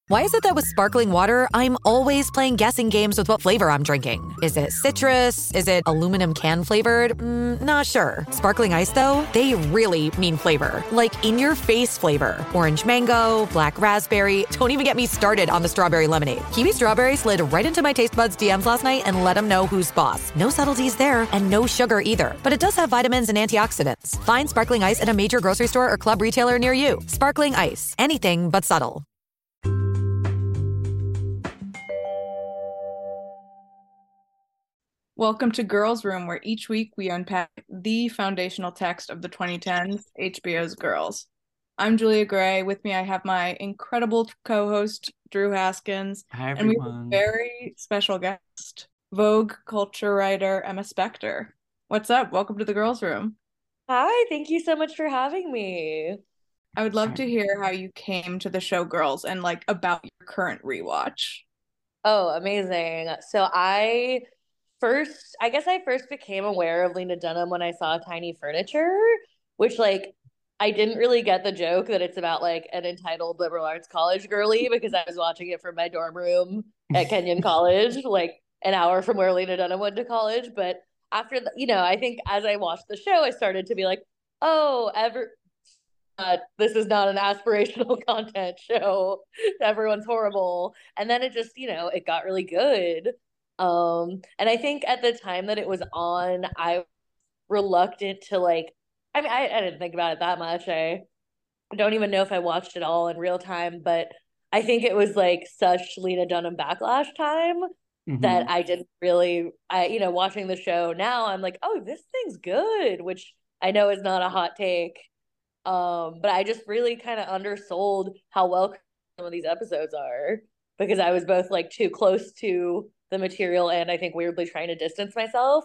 Why is it that with sparkling water, I'm always playing guessing games with what flavor I'm drinking? Is it citrus? Is it aluminum can flavored? Not sure. Sparkling ice, though, they really mean flavor. Like in-your-face flavor. Orange mango, black raspberry. Don't even get me started on the strawberry lemonade. Kiwi Strawberry slid right into my taste buds DMs last night and let them know who's boss. No subtleties there, and no sugar either. But it does have vitamins and antioxidants. Find sparkling ice at a major grocery store or club retailer near you. Sparkling ice. Anything but subtle. Welcome to Girls Room, where each week we unpack the foundational text of the 2010s, HBO's Girls. I'm Julia Gray. With me, I have my incredible co-host, Drew Haskins. Hi, everyone. And we have a very special guest, Vogue culture writer Emma Spector. What's up? Welcome to the Girls Room. Hi, thank you so much for having me. I would love to hear how you came to the show Girls and about your current rewatch. Oh, amazing. So I first became aware of Lena Dunham when I saw Tiny Furniture, which I didn't really get the joke that it's about an entitled liberal arts college girly, because I was watching it from my dorm room at Kenyon College, an hour from where Lena Dunham went to college. But after I think as I watched the show, I started to be like, oh, this is not an aspirational content show. Everyone's horrible. And then it just, it got really good. And I think at the time that it was on, I was reluctant to I didn't think about it that much. I don't even know if I watched it all in real time, but I think it was such Lena Dunham backlash time that I didn't really, watching the show now, I'm like, oh, this thing's good, which I know is not a hot take. But I just really kind of undersold how well some of these episodes are, because I was both too close to the material and I think weirdly trying to distance myself.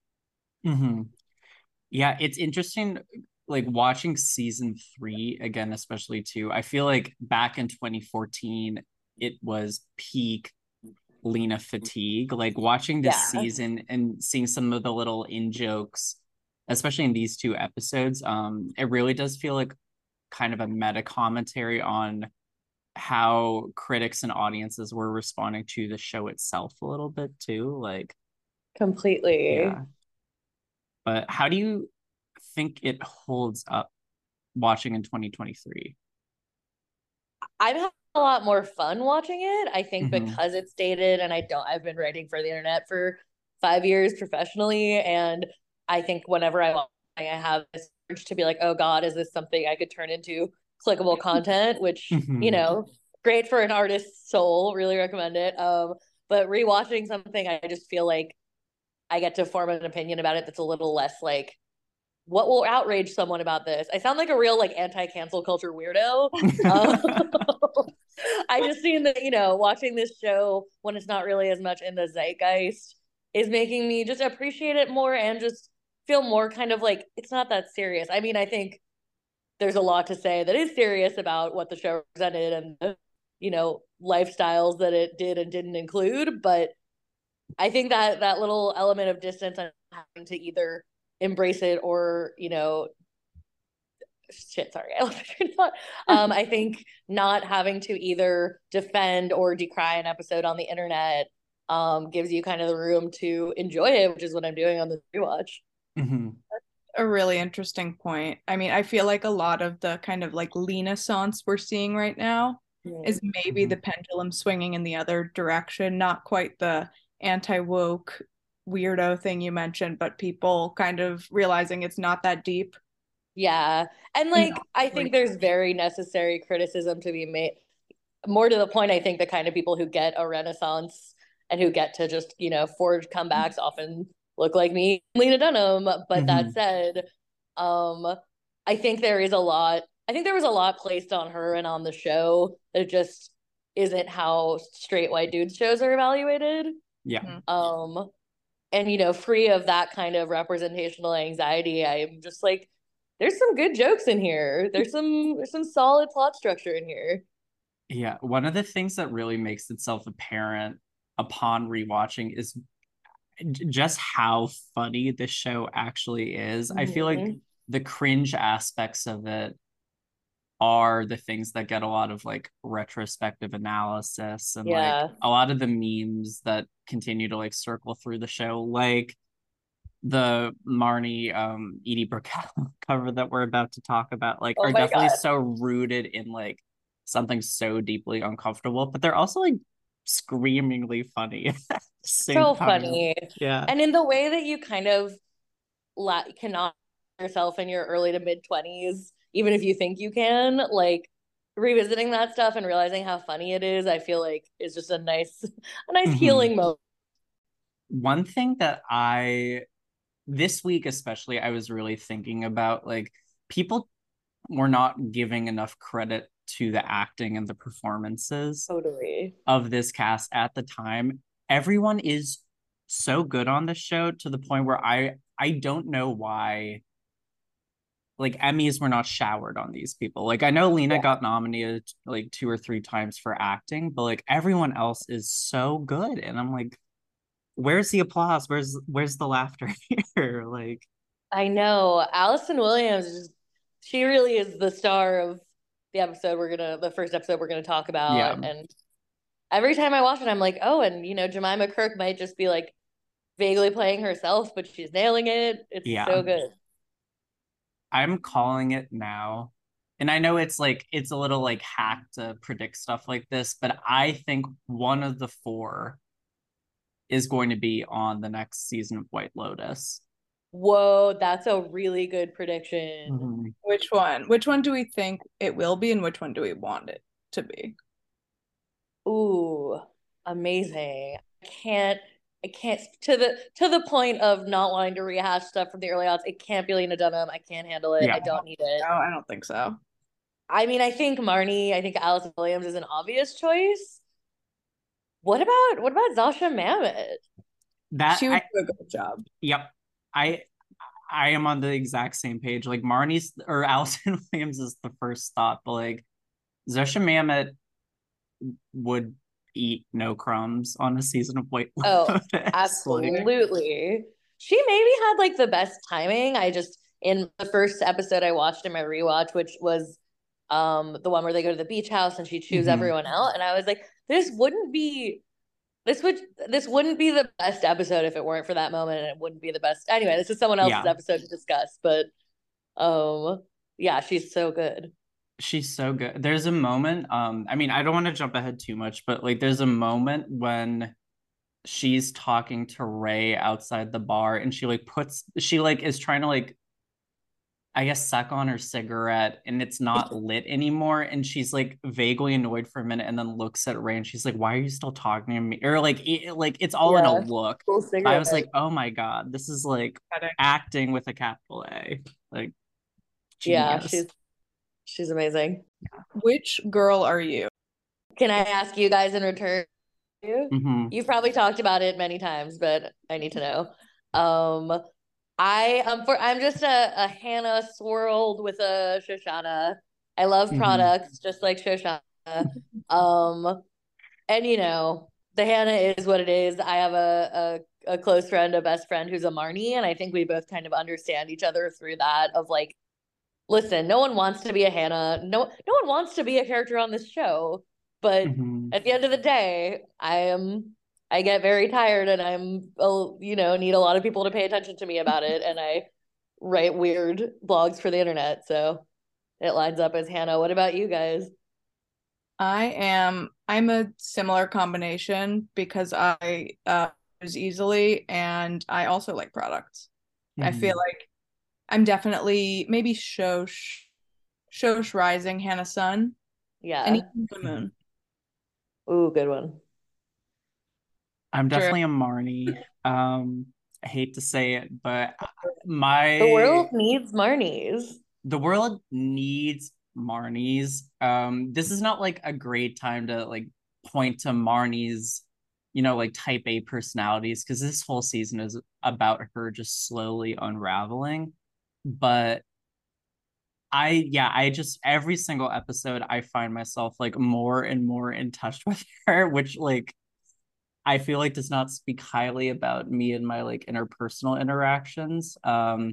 Yeah, it's interesting watching season 3 again, especially too. I feel like back in 2014 it was peak Lena fatigue, watching this season and seeing some of the little in jokes, especially in these 2 episodes. It really does feel like kind of a meta commentary on how critics and audiences were responding to the show itself a little bit too. Completely. Yeah. But how do you think it holds up watching in 2023? I've had a lot more fun watching it, I think, because it's dated, and I've been writing for the internet for 5 years professionally, and I think whenever I have this urge to be like, oh God, is this something I could turn into clickable content, which, great for an artist's soul, really recommend it. But rewatching something, I just feel like I get to form an opinion about it that's a little less what will outrage someone about this? I sound like a real anti-cancel culture weirdo. I just seen that, watching this show when it's not really as much in the zeitgeist is making me just appreciate it more and just feel more kind of it's not that serious. I mean, I think there's a lot to say that is serious about what the show presented and the, lifestyles that it did and didn't include. But I think that little element of distance and having to either embrace it or, I think not having to either defend or decry an episode on the internet gives you kind of the room to enjoy it, which is what I'm doing on the rewatch. A really interesting point. I mean, I feel like a lot of the kind of Lena-sance we're seeing right now is maybe the pendulum swinging in the other direction, not quite the anti-woke weirdo thing you mentioned, but people kind of realizing it's not that deep. Yeah. And I think there's very necessary criticism to be made. More to the point, I think the kind of people who get a renaissance and who get to just, forge comebacks often look like me, Lena Dunham. But that said, I think there was a lot placed on her and on the show that just isn't how straight white dudes shows are evaluated. Yeah. And free of that kind of representational anxiety, I'm just there's some good jokes in here. There's some solid plot structure in here. Yeah, one of the things that really makes itself apparent upon rewatching is just how funny the show actually is. I feel like the cringe aspects of it are the things that get a lot of like retrospective analysis and like Yeah. a lot of the memes that continue to like circle through the show, like the Marnie Edie Brickell cover that we're about to talk about, like Oh are my definitely God. so rooted in like something so deeply uncomfortable, but they're also like screamingly funny at the same So time. funny. Yeah. And in the way that you kind of cannot yourself in your early to mid 20s, even if you think you can, like revisiting that stuff and realizing how funny it is, I feel like is just a nice Mhm. healing moment. One thing that this week especially, I was really thinking about, like, people were not giving enough credit to the acting and the performances Totally. of this cast at the time. Everyone is so good on this show to the point where I don't know why like Emmys were not showered on these people. Like I know Lena Yeah. got nominated like 2 or 3 times for acting, but like everyone else is so good. And I'm like, where's the applause? Where's the laughter here? Like, I know. Allison Williams is she really is the star of the first episode we're gonna talk yeah. about. And every time I watch it, I'm like, oh, and Jemima Kirk might just be like vaguely playing herself, but she's nailing it. It's Yeah. so good. I'm calling it now. And I know it's like it's a little like hack to predict stuff like this, but I think one of the four is going to be on the next season of White Lotus. Whoa, that's a really good prediction. Mm-hmm. Which one? Which one do we think it will be, and which one do we want it to be? Ooh, amazing. I can't to the point of not wanting to rehash stuff from the early odds. It can't be Lena Dunham. I can't handle it. Yeah. I don't need it. No, I don't think so. I mean, I think Allison Williams is an obvious choice. What about Zasha Mamet? That She would do a good job. yep. I I am on the exact same page. Like Marnie's or Allison Williams is the first thought, but like Zosha Mamet would eat no crumbs on a season of White Oh, Lotus. Like, absolutely. She maybe had like the best timing. I just in the first episode I watched in my rewatch, which was the one where they go to the beach house and she chews mhm. everyone out, and I was like, this would this wouldn't be the best episode if it weren't for that moment, and it wouldn't be the best anyway. This is someone else's Yeah. episode to discuss, but yeah, she's so good. She's so good. There's a moment, I mean, I don't want to jump ahead too much, but like there's a moment when she's talking to Ray outside the bar and she like is trying to like I guess suck on her cigarette and it's not lit anymore. And she's like vaguely annoyed for a minute and then looks at Ray and she's like, why are you still talking to me? Or like, like it's all in a Yeah, look. cool But I was cigarette. like, oh my God, this is like acting with a capital A. Like Yeah, genius. she's amazing. Which girl are you? Can I ask you guys in return? Mhm. You've probably talked about it many times, but I need to know. I'm just a Hannah swirled with a Shoshana. I love Mhm. products just like Shoshana. Um, and the Hannah is what it is. I have a close friend, a best friend who's a Marnie, and I think we both kind of understand each other through that of like, listen, no one wants to be a Hannah. No one wants to be a character on this show. But Mhm. at the end of the day, I get very tired and need a lot of people to pay attention to me about it. And I write weird blogs for the internet. So it lines up as Hannah. What about you guys? I'm a similar combination because I use easily and I also like products. I feel Mhm. like I'm definitely maybe Shosh Rising, Hannah Sun, and Yeah. even the Moon. Ooh, good one. I'm Sure. definitely a Marnie. I hate to say it, but The world needs Marnies. the world needs Marnies. This is not like a great time to like point to Marnie's, like type A personalities, because this whole season is about her just slowly unraveling. But I just every single episode I find myself like more and more in touch with her, which like I feel like does not speak highly about me and my like interpersonal interactions.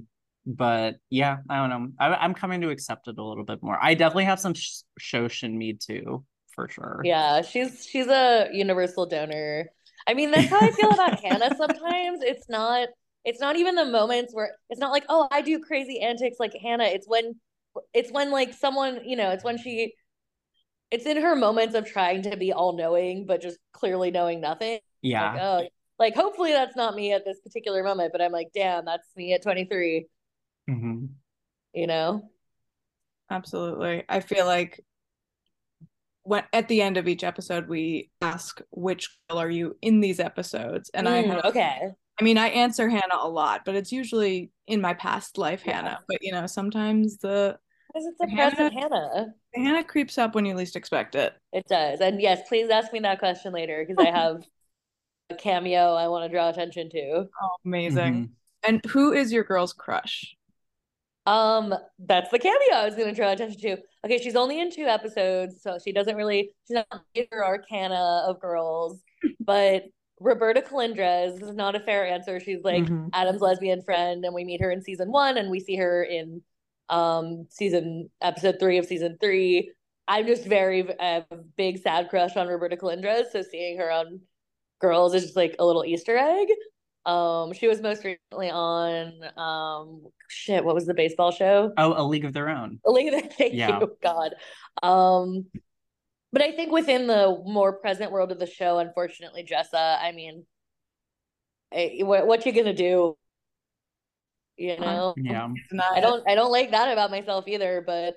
But yeah, I don't know. I'm coming to accept it a little bit more. I definitely have some Shoshin me too, for sure. Yeah, she's a universal donor. I mean, that's how I feel about Hannah sometimes. It's not even the moments where it's not like, oh, I do crazy antics like Hannah. It's when like someone, it's in her moments of trying to be all knowing, but just clearly knowing nothing. Like, Yeah. oh, like hopefully that's not me at this particular moment, but I'm like, damn, that's me at 23, Hmm. you know? Absolutely. I feel like when at the end of each episode we ask which girl are you in these episodes, and Okay. I mean I answer Hannah a lot, but it's usually in my past life Yeah. Hannah. But sometimes the Because it's the a Hannah present Hannah. the Hannah creeps up when you least expect it. It does. And yes, please ask me that question later because I have a cameo I want to draw attention to. Oh, amazing. Hmm. And who is your girl's crush? That's the cameo I was gonna draw attention to. Okay, she's only in 2 episodes, so she's not major arcana of girls, but Roberta Colindres, this is not a fair answer. She's like Hmm. Adam's lesbian friend, and we meet her in season 1, and we see her in season episode 3 of season 3. I'm just very big sad crush on Roberta Colindres, so seeing her on Girls is just like a little Easter egg. She was most recently on what was the baseball show? Oh, A League of Their Own. A League of Thank Yeah. you, God. But I think within the more present world of the show, unfortunately, Jessa, I mean, what you gonna do? You know, Yeah. I don't like that about myself either. But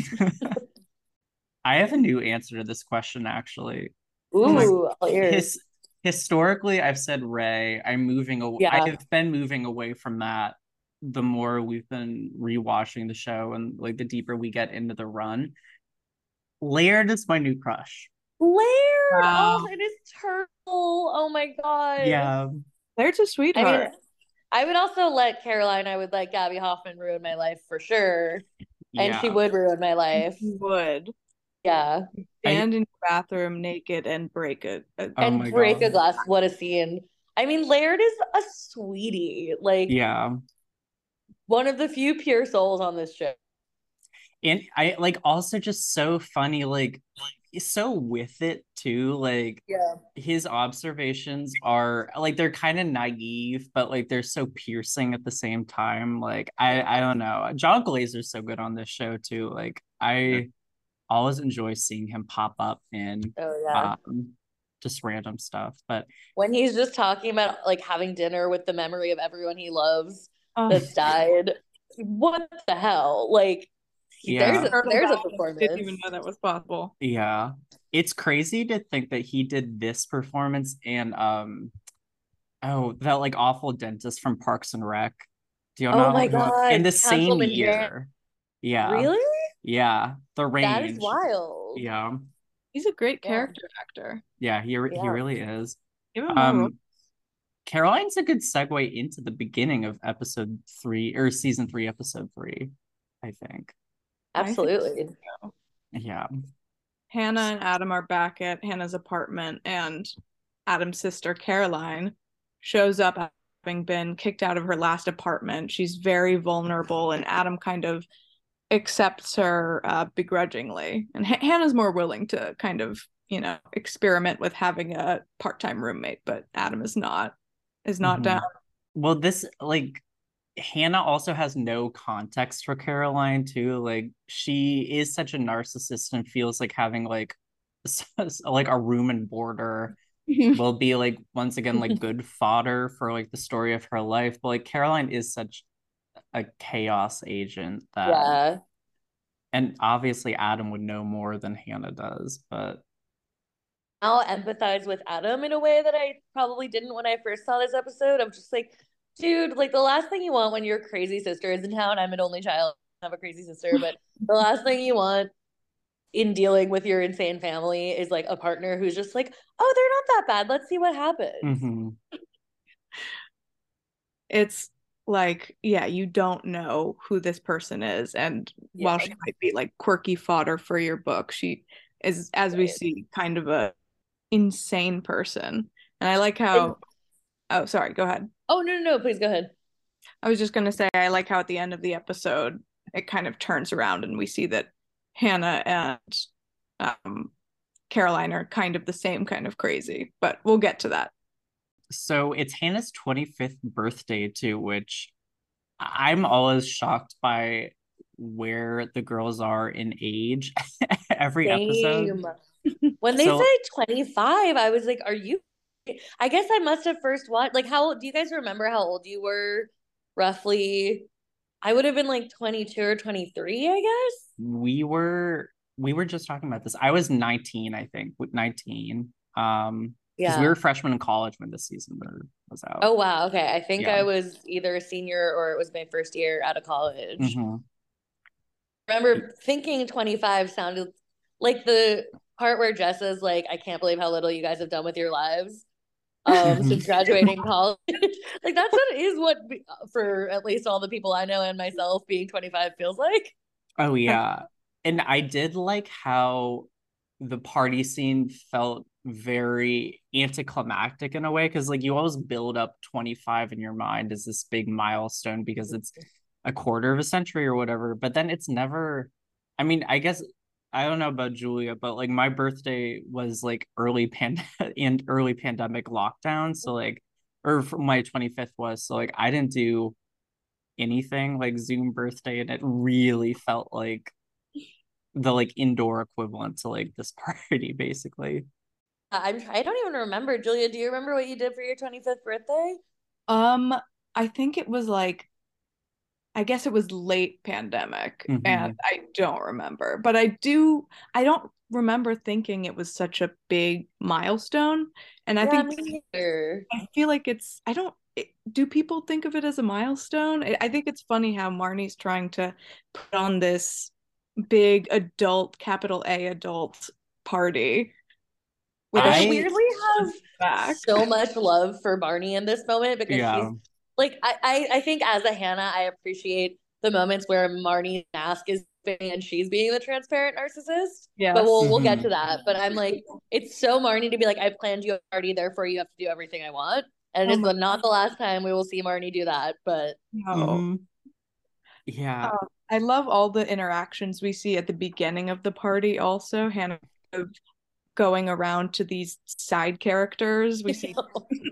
I have a new answer to this question, actually. ooh, I'll hear. Historically, I've said Ray. I'm moving away. I Yeah, have been moving away from that the more we've been rewatching the show and like the deeper we get into the run. Laird is my new crush. Laird. Wow. Oh, it is Turtle. Oh my God. Yeah. They're a I sweetheart. mean, I would also let Caroline, I would let Gabby Hoffman ruin my life for sure. And she Yeah. would ruin my life. You would Yeah. stand in your bathroom naked and break it. Oh And my break a God. glass. What a scene. I mean, Laird is a sweetie. Like, Yeah. one of the few pure souls on this show. And I like also just so funny, like he's so with it too. Like Yeah. his observations are like they're kind of naive, but like they're so piercing at the same time. Like I don't know. John Glazer's so good on this show too. Like I always enjoy seeing him pop up in Oh, yeah. just random stuff. But When he's just talking about like having dinner with the memory of everyone he loves Oh, that's died. What the hell? Like, yeah. there's a didn't performance. even know that was possible. Yeah. It's crazy to think that he did this performance and oh, that like awful dentist from Parks and Rec. Do you Oh know my who in God, the same Councilman Jan. year? Yeah. Really? Yeah. The That is Range. wild. Yeah. He's a great Yeah. character actor. Yeah, he Yeah. really is. Give him more roles. Caroline's a good segue into the beginning of episode 3 or season 3, episode 3, I think. Absolutely. Yeah. Hannah and Adam are back at Hannah's apartment, and Adam's sister Caroline shows up having been kicked out of her last apartment. She's very vulnerable, and Adam kind of accepts her begrudgingly. And Hannah's more willing to kind of, experiment with having a part-time roommate, but Adam is not Mhm. down. Well, this like Hannah also has no context for Caroline too. Like she is such a narcissist and feels like having like like a room and boarder will be like once again like good fodder for like the story of her life. But like Caroline is such a chaos agent that Yeah. and obviously Adam would know more than Hannah does, but I'll empathize with Adam in a way that I probably didn't when I first saw this episode. I'm just like, dude, like the last thing you want when your crazy sister is in town. I'm an only child, I have a crazy sister, but the last thing you want in dealing with your insane family is like a partner who's just like, oh, they're not that bad. Let's see what happens. mhm. It's like, yeah, you don't know who this person is. And while she might be like quirky fodder for your book, she is, as we see, kind of a insane person. And I like how oh, sorry, go ahead. Oh, no, please go ahead. I was just gonna say I like how at the end of the episode it kind of turns around and we see that Hannah and Caroline are kind of the same kind of crazy, but we'll get to that. So it's Hannah's 25th birthday too, which I'm always shocked by where the girls are in age every episode. Same. When they So said 25, I was like, are you? I guess I must have first watched. Like, how do you guys remember how old you were roughly? I would have been like 22 or 23, I guess. we were just talking about this. I was 19, I think, with 19. Because we Yeah. were freshmen in college when this season was out. Oh, wow. Okay. I think Yeah. I was either a senior or it was my first year out of college. Mhm. I remember thinking 25 sounded like the part where Jess is like, I can't believe how little you guys have done with your lives since graduating college. Like that is what for at least all the people I know and myself being 25 feels like. Oh yeah. And I did like how the party scene felt very anticlimactic in a way, because like you always build up 25 in your mind as this big milestone because it's a quarter of a century or whatever, but then it's never. I mean, I guess I don't know about Julia, but like my birthday was like early pandemic lockdown, so like, or my 25th was, so like I didn't do anything like Zoom birthday, and it really felt like the like indoor equivalent to like this party basically. I don't even remember. Julia, do you remember what you did for your 25th birthday? Um, I think it was like I guess it was late pandemic and I don't remember, but I don't remember thinking it was such a big milestone. And I Yeah, think me neither. I feel like do people think of it as a milestone? I think it's funny how Marnie's trying to put on this big adult, capital A adult party with And a I I weirdly have back. so much love for Barney in this moment because Yeah. she's like I think as a Hannah, I appreciate the moments where Marnie's mask is fitting and she's being the transparent narcissist. Yes. But we'll get to that. But I'm like, it's so Marnie to be like, I've planned you a party, therefore you have to do everything I want. And Oh it's my not the last time we will see Marnie do that. But No. Mhm. Yeah. I love all the interactions we see at the beginning of the party also. Hannah going around to these side characters. We see,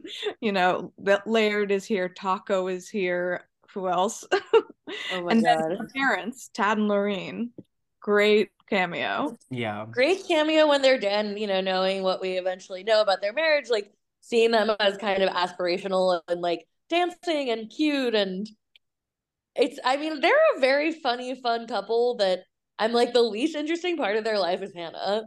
that Laird is here, Taco is here. Who else? oh my And then God. her parents, Tad and Lorene. Great cameo. Yeah. Great cameo when they're done, knowing what we eventually know about their marriage, like seeing them as kind of aspirational and like dancing and cute. And they're a very funny, fun couple that I'm like, the least interesting part of their life is Hannah.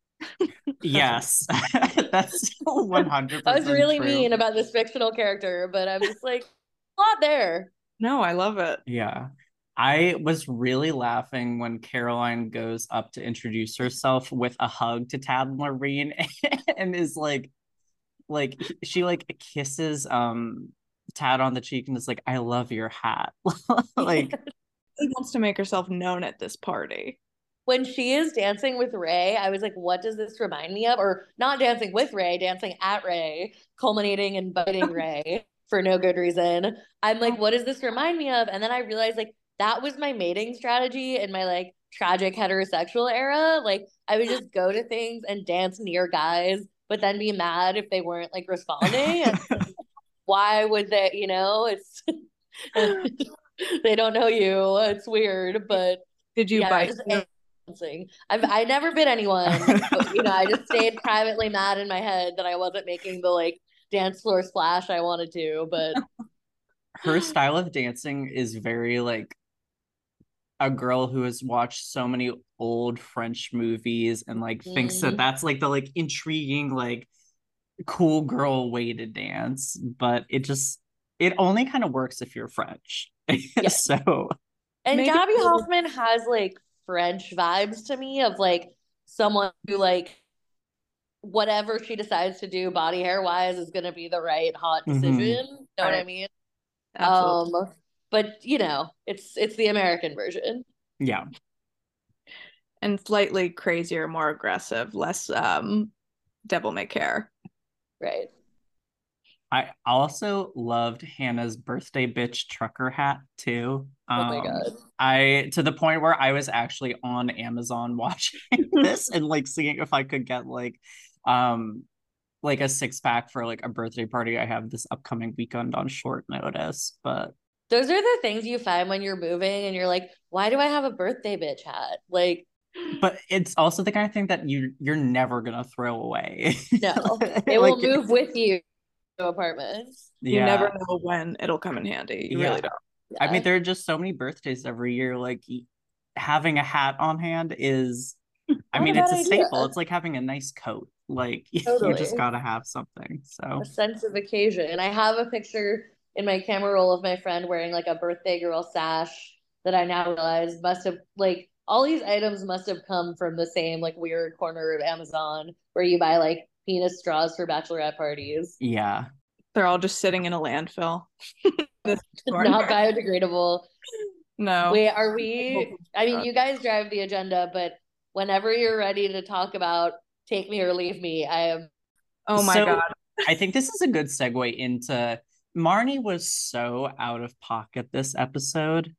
Yes. That's 100% I was really true. mean about this fictional character, but I'm just like, a lot there. No, I love it. Yeah. I was really laughing when Caroline goes up to introduce herself with a hug to Tad and Lorene and is like she like kisses Tad on the cheek and is like, I love your hat. Like She wants to make herself known at this party. When she is dancing with Ray, I was like, what does this remind me of? Or not dancing with Ray, dancing at Ray, culminating in biting Ray for no good reason. I'm like, what does this remind me of? And then I realized like that was my mating strategy in my like tragic heterosexual era. Like I would just go to things and dance near guys, but then be mad if they weren't like responding. And why would they, it's they don't know you. It's weird, but Did you yeah, bite? just dancing. I never been anyone. But, I just stayed privately mad in my head that I wasn't making the like dance floor splash I wanted to. But her style of dancing is very like a girl who has watched so many old French movies and like thinks that that's like the like intriguing like cool girl way to dance, but it only kind of works if you're French. Yeah. So and Maybe- Gabby Hoffman has like French vibes to me of like someone who like whatever she decides to do body hair wise is gonna be the right hot decision. Know what I mean? Absolutely. But it's the American version. yeah. And slightly crazier, more aggressive, less devil may care. Right. I also loved Hannah's birthday bitch trucker hat too. Oh my God. I to the point where I was actually on Amazon watching this and like seeing if I could get like a 6-pack for like a birthday party I have this upcoming weekend on short notice. But Those are the things you find when you're moving and you're like, why do I have a birthday bitch hat? Like, but it's also the kind of thing that you're never gonna throw away. no, it will move with you to apartments. You never Yeah. know when it'll come in handy. You really don't. I mean, Yeah. there are just so many birthdays every year. Like having a hat on hand is, I Not a mean, it's bad a idea. staple. It's like having a nice coat. Like you Totally. just gotta have something. So A sense of occasion. And I have a picture in my camera roll of my friend wearing like a birthday girl sash that I now realize must have like all these items must have come from the same like weird corner of Amazon where you buy like penis straws for bachelorette parties. yeah. They're all just sitting in a landfill. This corner. Not biodegradable. No. Wait, are we? I mean, you guys drive the agenda, but whenever you're ready to talk about Take Me or Leave Me, I am. Oh my So God. I think this is a good segue into Marnie was so out of pocket this episode.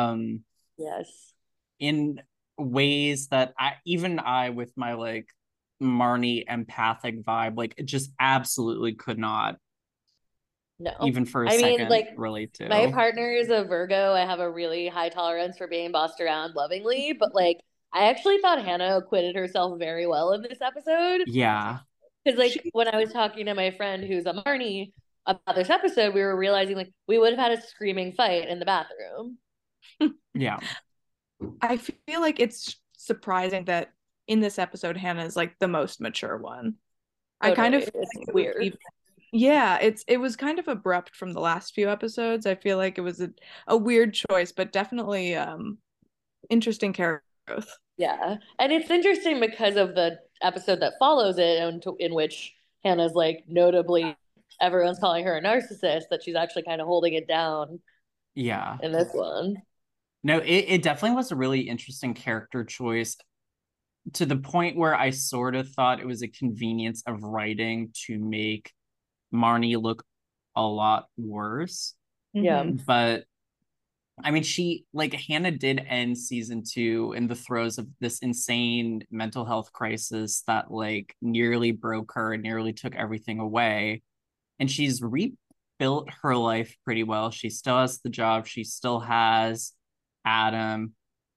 Yes. In ways that I with my like Marnie empathic vibe, like it just absolutely could not No. even for a I mean, second like, relate to. my partner is a Virgo. I have a really high tolerance for being bossed around lovingly, but like, I actually thought Hannah acquitted herself very well in this episode. Yeah. Because, like, when I was talking to my friend who's a Marnie about this episode, we were realizing, like, we would have had a screaming fight in the bathroom. Yeah. I feel like it's surprising that in this episode, Hannah is like the most mature one. I kind of Totally. feel It's like it was weird. yeah, it was kind of abrupt from the last few episodes. I feel like it was a weird choice, but definitely interesting character growth. Yeah. And it's interesting because of the episode that follows it, in which Hannah's like, notably, everyone's calling her a narcissist, that she's actually kind of holding it down Yeah. in this one. No, it definitely was a really interesting character choice to the point where I sort of thought it was a convenience of writing to make Marnie look a lot worse. Yeah. Mhm. But I mean, Hannah did end season 2 in the throes of this insane mental health crisis that like nearly broke her and nearly took everything away. And she's rebuilt her life pretty well. She still has the job, she still has Adam.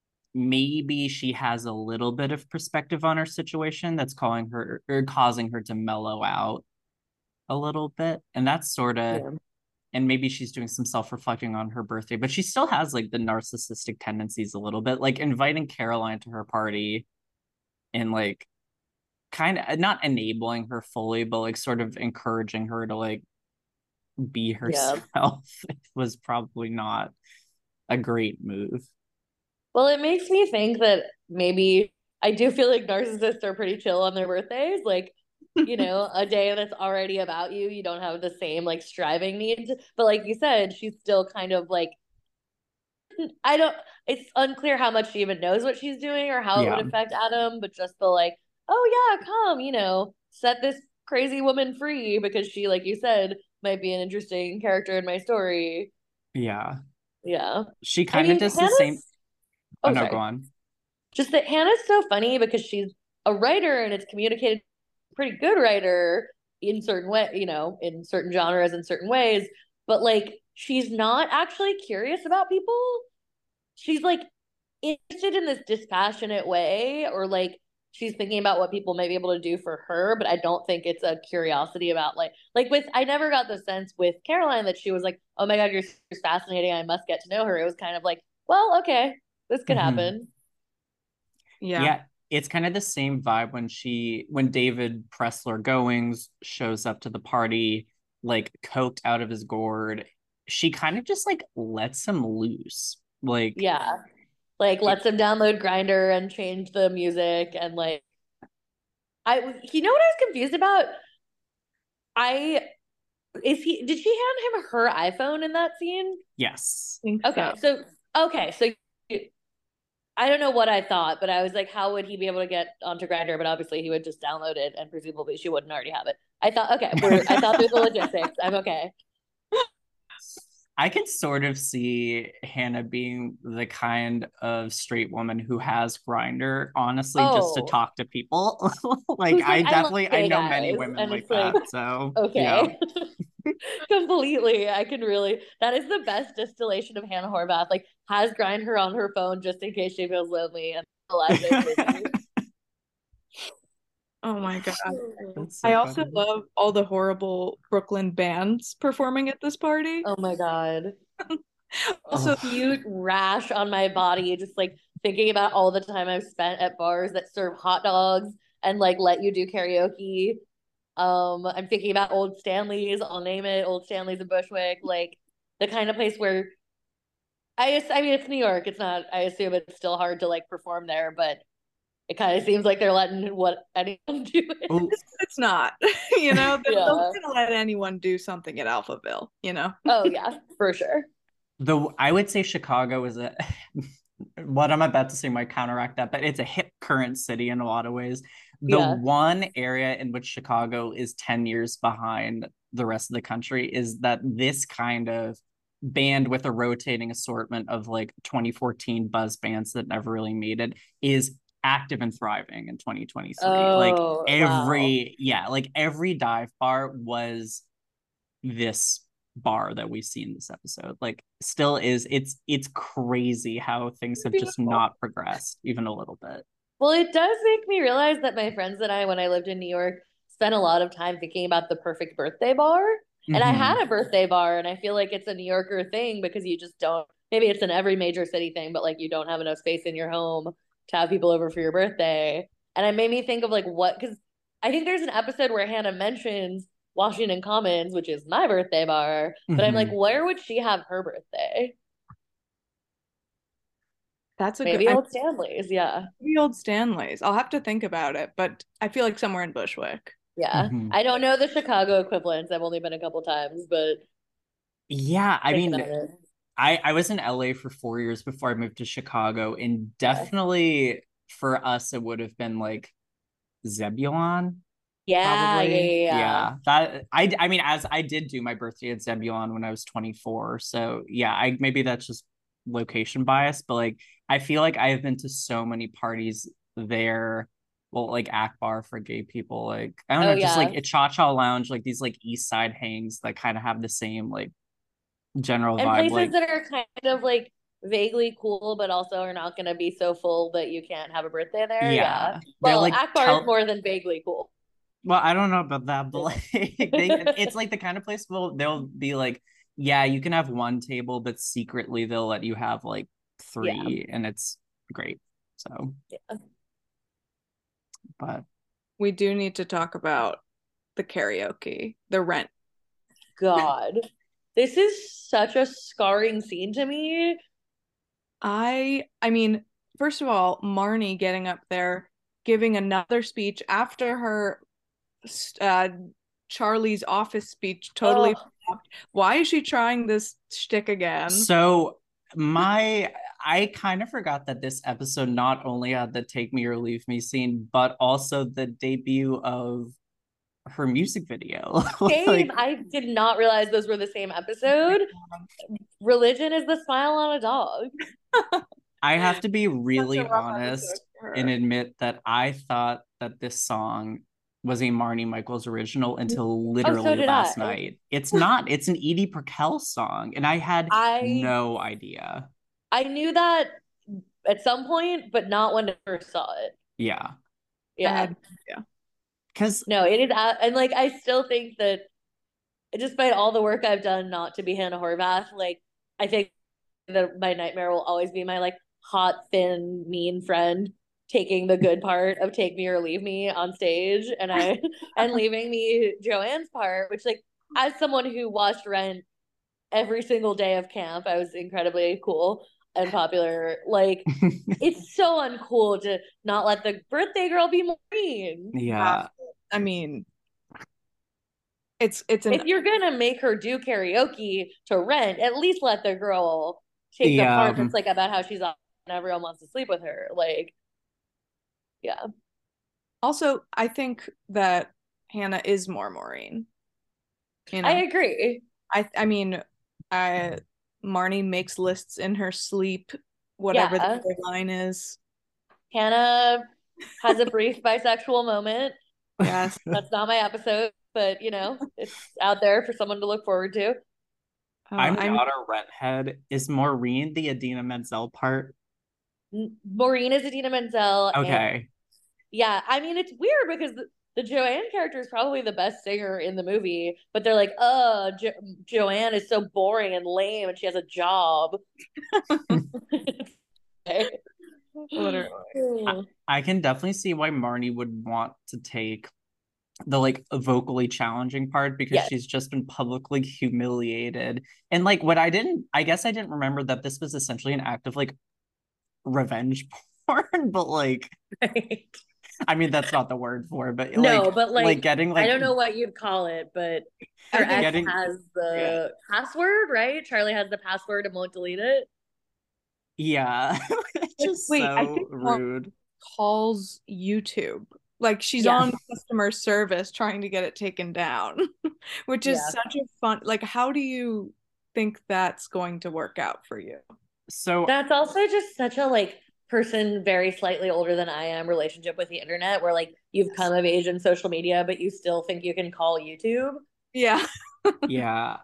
Maybe she has a little bit of perspective on her situation that's calling her or causing her to mellow out a little bit. And that's sort of, Yeah. and maybe she's doing some self-reflecting on her birthday, but she still has like the narcissistic tendencies a little bit, like inviting Caroline to her party and like kind of not enabling her fully, but like sort of encouraging her to like be herself was probably not a great move. Well, it makes me think that maybe I do feel like narcissists are pretty chill on their birthdays. Like, you know, a day that's already about you, you don't have the same like striving needs. But like you said, she's still kind of like, it's unclear how much she even knows what she's doing or how it would affect Adam, but just the like, oh yeah, come, you know, set this crazy woman free because she, like you said, might be an interesting character in my story. Yeah. Yeah. She kind of does the same. Oh, no, sorry. go on. Just that Hannah's so funny because she's a writer and it's communicated pretty good writer in certain way, you know, in certain genres in certain ways, but like she's not actually curious about people. She's like interested in this dispassionate way, or like she's thinking about what people might be able to do for her, but I don't think it's a curiosity about like with I never got the sense with Caroline that she was like, oh my God, you're fascinating, I must get to know her. It was kind of like, well, okay, this could happen. Yeah. It's kind of the same vibe when David Pressler Goings shows up to the party, like coked out of his gourd. She kind of just like lets him loose. Like, yeah, like lets him download Grinder and change the music and like you know what I was confused about? Did she hand him her iPhone in that scene? yes. Okay, so I don't know what I thought, but I was like, how would he be able to get onto Grindr? But obviously he would just download it and presumably she wouldn't already have it. I thought, okay, I thought through the logistics. I'm okay. I can sort of see Hannah being the kind of straight woman who has Grindr, honestly, just to talk to people. Like, I know many women like that. So okay. Yeah. Completely. I can really, that is the best distillation of Hannah Horvath. Like, has Grindr on her phone just in case she feels lonely and oh my god. So I also love all the horrible Brooklyn bands performing at this party. Oh my god. Also, cute rash on my body, just like thinking about all the time I've spent at bars that serve hot dogs and like let you do karaoke. I'm thinking about Old Stanley's, I'll name it, Old Stanley's in Bushwick, like the kind of place where I mean it's New York, it's not, I assume it's still hard to like perform there, but it kind of seems like they're letting what anyone do. It's not, you know, they're not gonna let anyone do something at Alphaville, you know. Oh yeah, for sure. Though I would say Chicago is a what I'm about to say might counteract that, but it's a hip current city in a lot of ways. The one area in which Chicago is 10 years behind the rest of the country is that this kind of band with a rotating assortment of like 2014 buzz bands that never really made it is active and thriving in 2023. Like every dive bar was this bar that we see in this episode. Like still is. It's crazy how things have just not progressed even a little bit. Well, it does make me realize that my friends and I, when I lived in New York, spent a lot of time thinking about the perfect birthday bar. And I had a birthday bar, and I feel like it's a New Yorker thing because you just don't, maybe it's an every major city thing, but like you don't have enough space in your home to have people over for your birthday. And it made me think of like what, because I think there's an episode where Hannah mentions Washington Commons, which is my birthday bar, but I'm like, where would she have her birthday? That's a maybe Old Stanley's, maybe Old Stanley's. I'll have to think about it, but I feel like somewhere in Bushwick. Yeah, I don't know the Chicago equivalents. I've only been a couple times, but yeah, I mean, I was in LA for 4 years before I moved to Chicago, and definitely for us it would have been like Zebulon. Yeah. That I mean, as I did do my birthday at Zebulon when I was 24, so yeah, maybe that's just location bias, but like I feel like I have been to so many parties there. Well, like Akbar for gay people, like I don't know, just like a Cha-Cha Lounge, like these like East Side hangs that kind of have the same like general and vibe, places that are kind of like vaguely cool, but also are not going to be so full that you can't have a birthday there. Yeah. Well, like Akbar is more than vaguely cool. Well, I don't know about that, but like it's like the kind of place they'll be like, yeah, you can have one table, but secretly they'll let you have like three, and it's great. So, but we do need to talk about the karaoke, the Rent. God, this is such a scarring scene to me. I mean, first of all, Marnie getting up there, giving another speech after her Charlie's office speech totally flopped. Why is she trying this shtick again? So I kind of forgot that this episode not only had the Take Me or Leave Me scene, but also the debut of her music video. Same. I did not realize those were the same episode. Religion is the smile on a dog. I have to be really honest and admit that I thought that this song was a Marnie Michaels original until literally last night. It's not. It's an Edie Brickell song, and I had no idea. I knew that at some point, but not when I first saw it. Yeah. Because no, it is, and like I still think that, despite all the work I've done not to be Hannah Horvath, like I think that my nightmare will always be my like hot, thin, mean friend taking the good part of Take Me or Leave Me on stage, and leaving me Joanne's part, which like as someone who watched Rent every single day of camp, I was incredibly cool and popular. Like it's so uncool to not let the birthday girl be Maureen. Yeah. I mean, it's if you're gonna make her do karaoke to Rent, at least let the girl take the part that's like about how she's and everyone wants to sleep with her. Like, yeah. Also, I think that Hannah is more Maureen. You know, I agree. I mean, Marnie makes lists in her sleep, whatever Yeah. the line is. Hannah has a brief bisexual moment. Yes. That's not my episode, but it's out there for someone to look forward to. I'm I mean, not a redhead. Is Maureen the Idina Menzel part? Maureen is Idina Menzel, and Okay. yeah, I mean it's weird because the Joanne character is probably the best singer in the movie, but they're like, Joanne is so boring and lame, and she has a job. literally. I can definitely see why Marnie would want to take the like vocally challenging part because Yes. she's just been publicly humiliated. And like what I guess I didn't remember that this was essentially an act of like revenge porn, but like Right. I mean that's not the word for it, but No, like but like getting I like don't know what you'd call it, but her I think ex getting has yeah. the password, right? Charlie has the password and won't delete it. Yeah. Just Wait, I so think rude. calls YouTube. Like she's Yeah. on customer service trying to get it taken down, which is Yeah. such a fun, like, how do you think that's going to work out for you? So That's also just such a like person very slightly older than I am relationship with the internet where like you've come of age in social media, but you still think you can call YouTube. Yeah. yeah,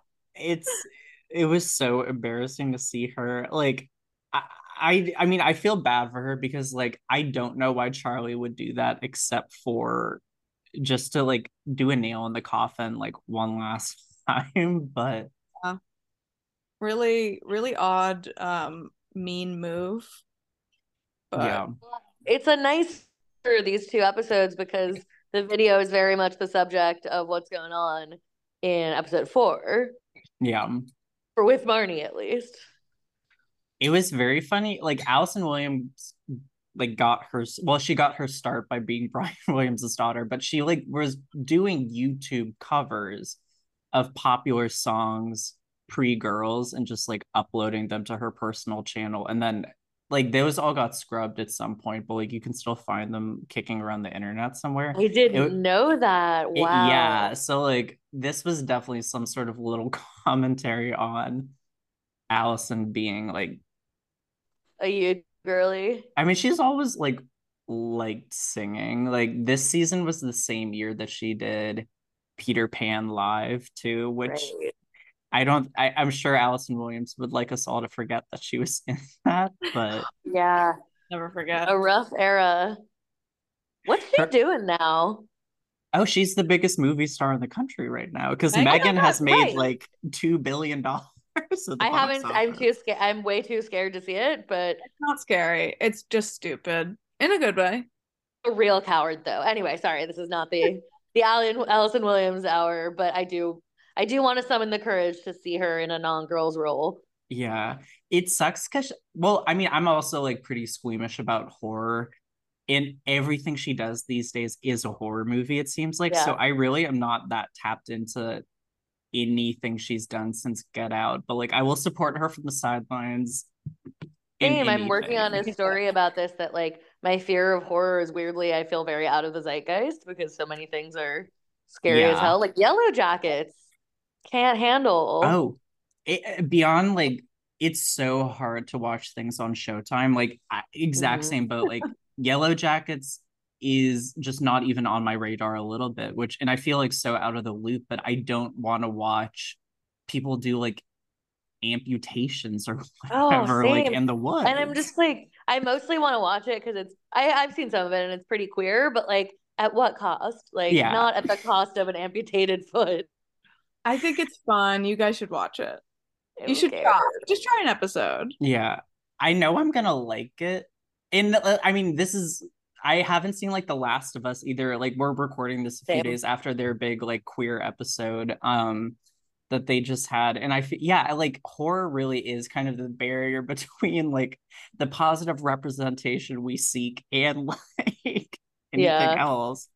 it was so embarrassing to see her. Like I, I mean I feel bad for her because like I don't know why Charlie would do that except for just to like do a nail in the coffin like one last time. But Really, really odd, mean move. But yeah. It's a nice for these two episodes because the video is very much the subject of what's going on in episode 4, Yeah. or with Marnie at least. It was very funny. Like Allison Williams like she got her start by being Brian Williams' daughter, but she like was doing YouTube covers of popular songs pre-girls and just like uploading them to her personal channel. And then like those all got scrubbed at some point, but like you can still find them kicking around the internet somewhere. I didn't know that. Yeah, Wow. so like this was definitely some sort of little commentary on Allison being like, A you girly. I mean, she's always like liked singing. Like this season was the same year that she did Peter Pan live too, which Right. I'm sure Allison Williams would like us all to forget that she was in that, but Yeah. never forget. A rough era. What's she her, doing now? oh, she's the biggest movie star in the country right now because Oh my Megan God, has made right. like $2 billion at the I box haven't, I'm office. too scared. I'm way too scared to see it, but It's not scary. It's just stupid in a good way. a real coward though. Anyway, sorry, this is not the Allison Williams hour, but I do want to summon the courage to see her in a non-girls role. Yeah, it sucks because, well, I mean, I'm also like pretty squeamish about horror, and everything she does these days is a horror movie, it seems like. So Yeah. I really am not that tapped into anything she's done since Get Out, but like I will support her from the sidelines in Same. I'm working on anything. a story about this that like my fear of horror is weirdly I feel very out of the zeitgeist because so many things are scary as Yeah. hell. Like Yellow Jackets can't handle. Oh, beyond like it's so hard to watch things on Showtime. Like exact Mhm. same boat. Like Yellow Jackets is just not even on my radar a little bit, which and I feel like so out of the loop, but I don't want to watch people do like amputations or Oh, whatever, like same. in the And I'm woods. just like, I mostly want to watch it because I've seen some of it and it's pretty queer, but like at what cost? Like Yeah. not at the cost of an amputated foot. I think it's fun. You guys should watch it. You Who should cares? try. Just try an episode. Yeah. I know I'm gonna like it. And I mean, this is I haven't seen like The Last of Us either. Like we're recording this a few Same. days after their big like queer episode that they just had. And yeah, like horror really is kind of the barrier between like the positive representation we seek and like anything Yeah. else.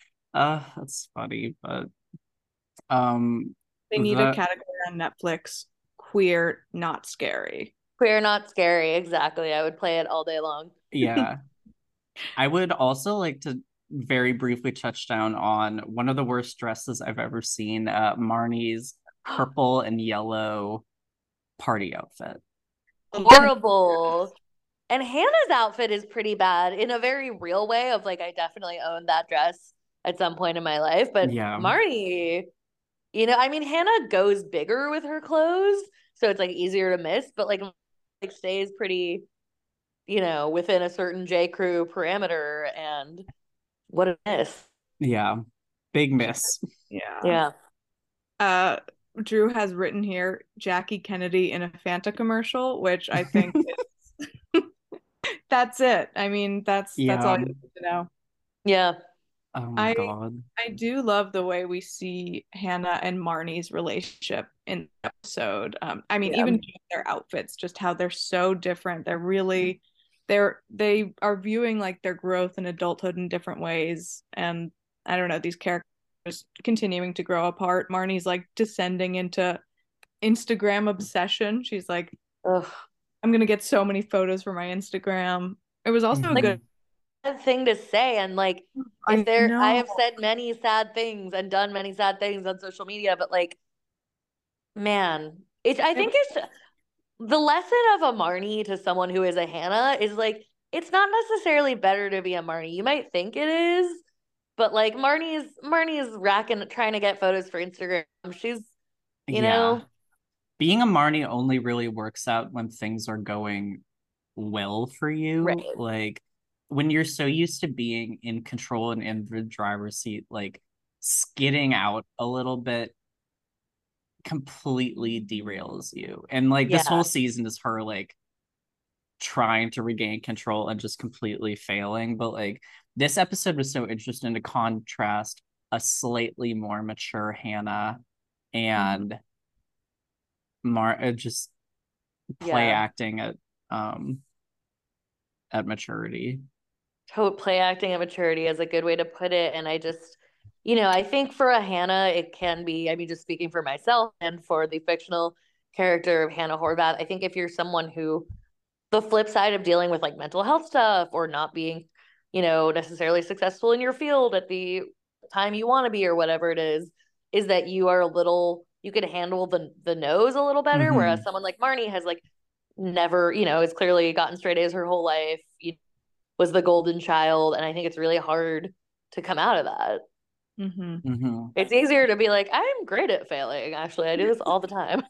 That's funny, but um They need a the category on Netflix, queer, not scary. Queer Not Scary, exactly. I would play it all day long. Yeah. I would also like to very briefly touch down on one of the worst dresses I've ever seen, Marnie's purple and yellow party outfit. Horrible. And Hannah's outfit is pretty bad in a very real way of like I definitely owned that dress at some point in my life. But Yeah. Marnie, I mean Hannah goes bigger with her clothes, so it's like easier to miss, but like stays pretty, within a certain J. Crew parameter, and what a miss. Yeah. Big miss. Yeah. Drew has written here Jackie Kennedy in a Fanta commercial, which I think is that's it. I mean, that's all you need to know. Yeah. Oh my God. I do love the way we see Hannah and Marnie's relationship in the episode. I mean, even their outfits, just how they're so different. They are viewing like their growth and adulthood in different ways. And I don't know, these characters continuing to grow apart. Marnie's like descending into Instagram obsession. She's like, ugh, I'm gonna get so many photos for my Instagram. It was also a good thing to say, and like I have said many sad things and done many sad things on social media, but like, man, I think it's the lesson of a Marnie to someone who is a Hannah is like it's not necessarily better to be a Marnie. You might think it is, but like Marnie's trying to get photos for Instagram. She's being a Marnie only really works out when things are going well for you. Right. Like when you're so used to being in control and in the driver's seat, like skidding out a little bit completely derails you. And like this whole season is her like trying to regain control and just completely failing. But like this episode was so interesting to contrast a slightly more mature Hannah and just play acting at maturity. Play acting at maturity is a good way to put it. And I just, I think for a Hannah, it can be, I mean, just speaking for myself and for the fictional character of Hannah Horvath, I think if you're someone who, the flip side of dealing with like mental health stuff or not being, necessarily successful in your field at the time you want to be or whatever it is that you are you could handle the no's a little better. Whereas someone like Marnie has like never, has clearly gotten straight A's her whole life, was the golden child. And I think it's really hard to come out of that. It's easier to be like, I'm great at failing. Actually, I do this all the time.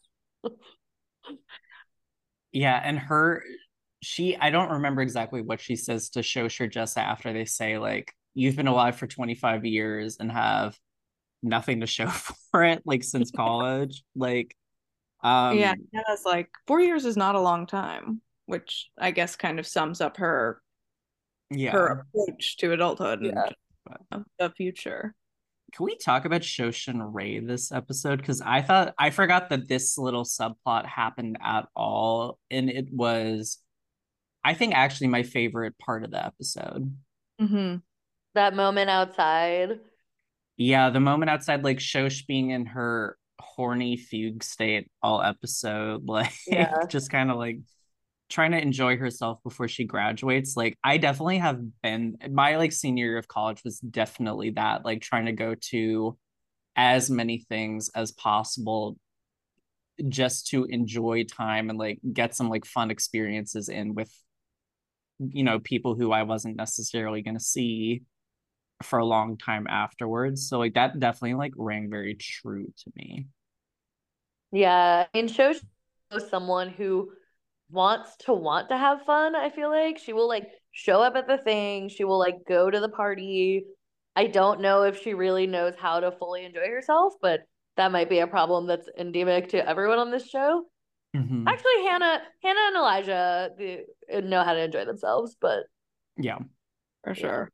Yeah. And I don't remember exactly what she says to Shosher just after they say like, you've been alive for 25 years and have nothing to show for it, like since college. Like, Hannah's like 4 years is not a long time, which I guess kind of sums up her approach to adulthood and the future. Can we talk about Shoshu and Ray this episode? Because I forgot that this little subplot happened at all, and it was, I think, actually my favorite part of the episode. That moment outside. Yeah, the moment outside, like Shosh being in her horny fugue state all episode, like just kind of like trying to enjoy herself before she graduates. Like I definitely have been, my like senior year of college was definitely that, like trying to go to as many things as possible just to enjoy time and like get some like fun experiences in with people who I wasn't necessarily going to see for a long time afterwards. So like that definitely like rang very true to me. Yeah, and Shosh is someone who want to have fun. I feel like she will like show up at the thing, she will like go to the party. I don't know if she really knows how to fully enjoy herself, but that might be a problem that's endemic to everyone on this show. Actually, Hannah and Elijah know how to enjoy themselves, but yeah, for sure.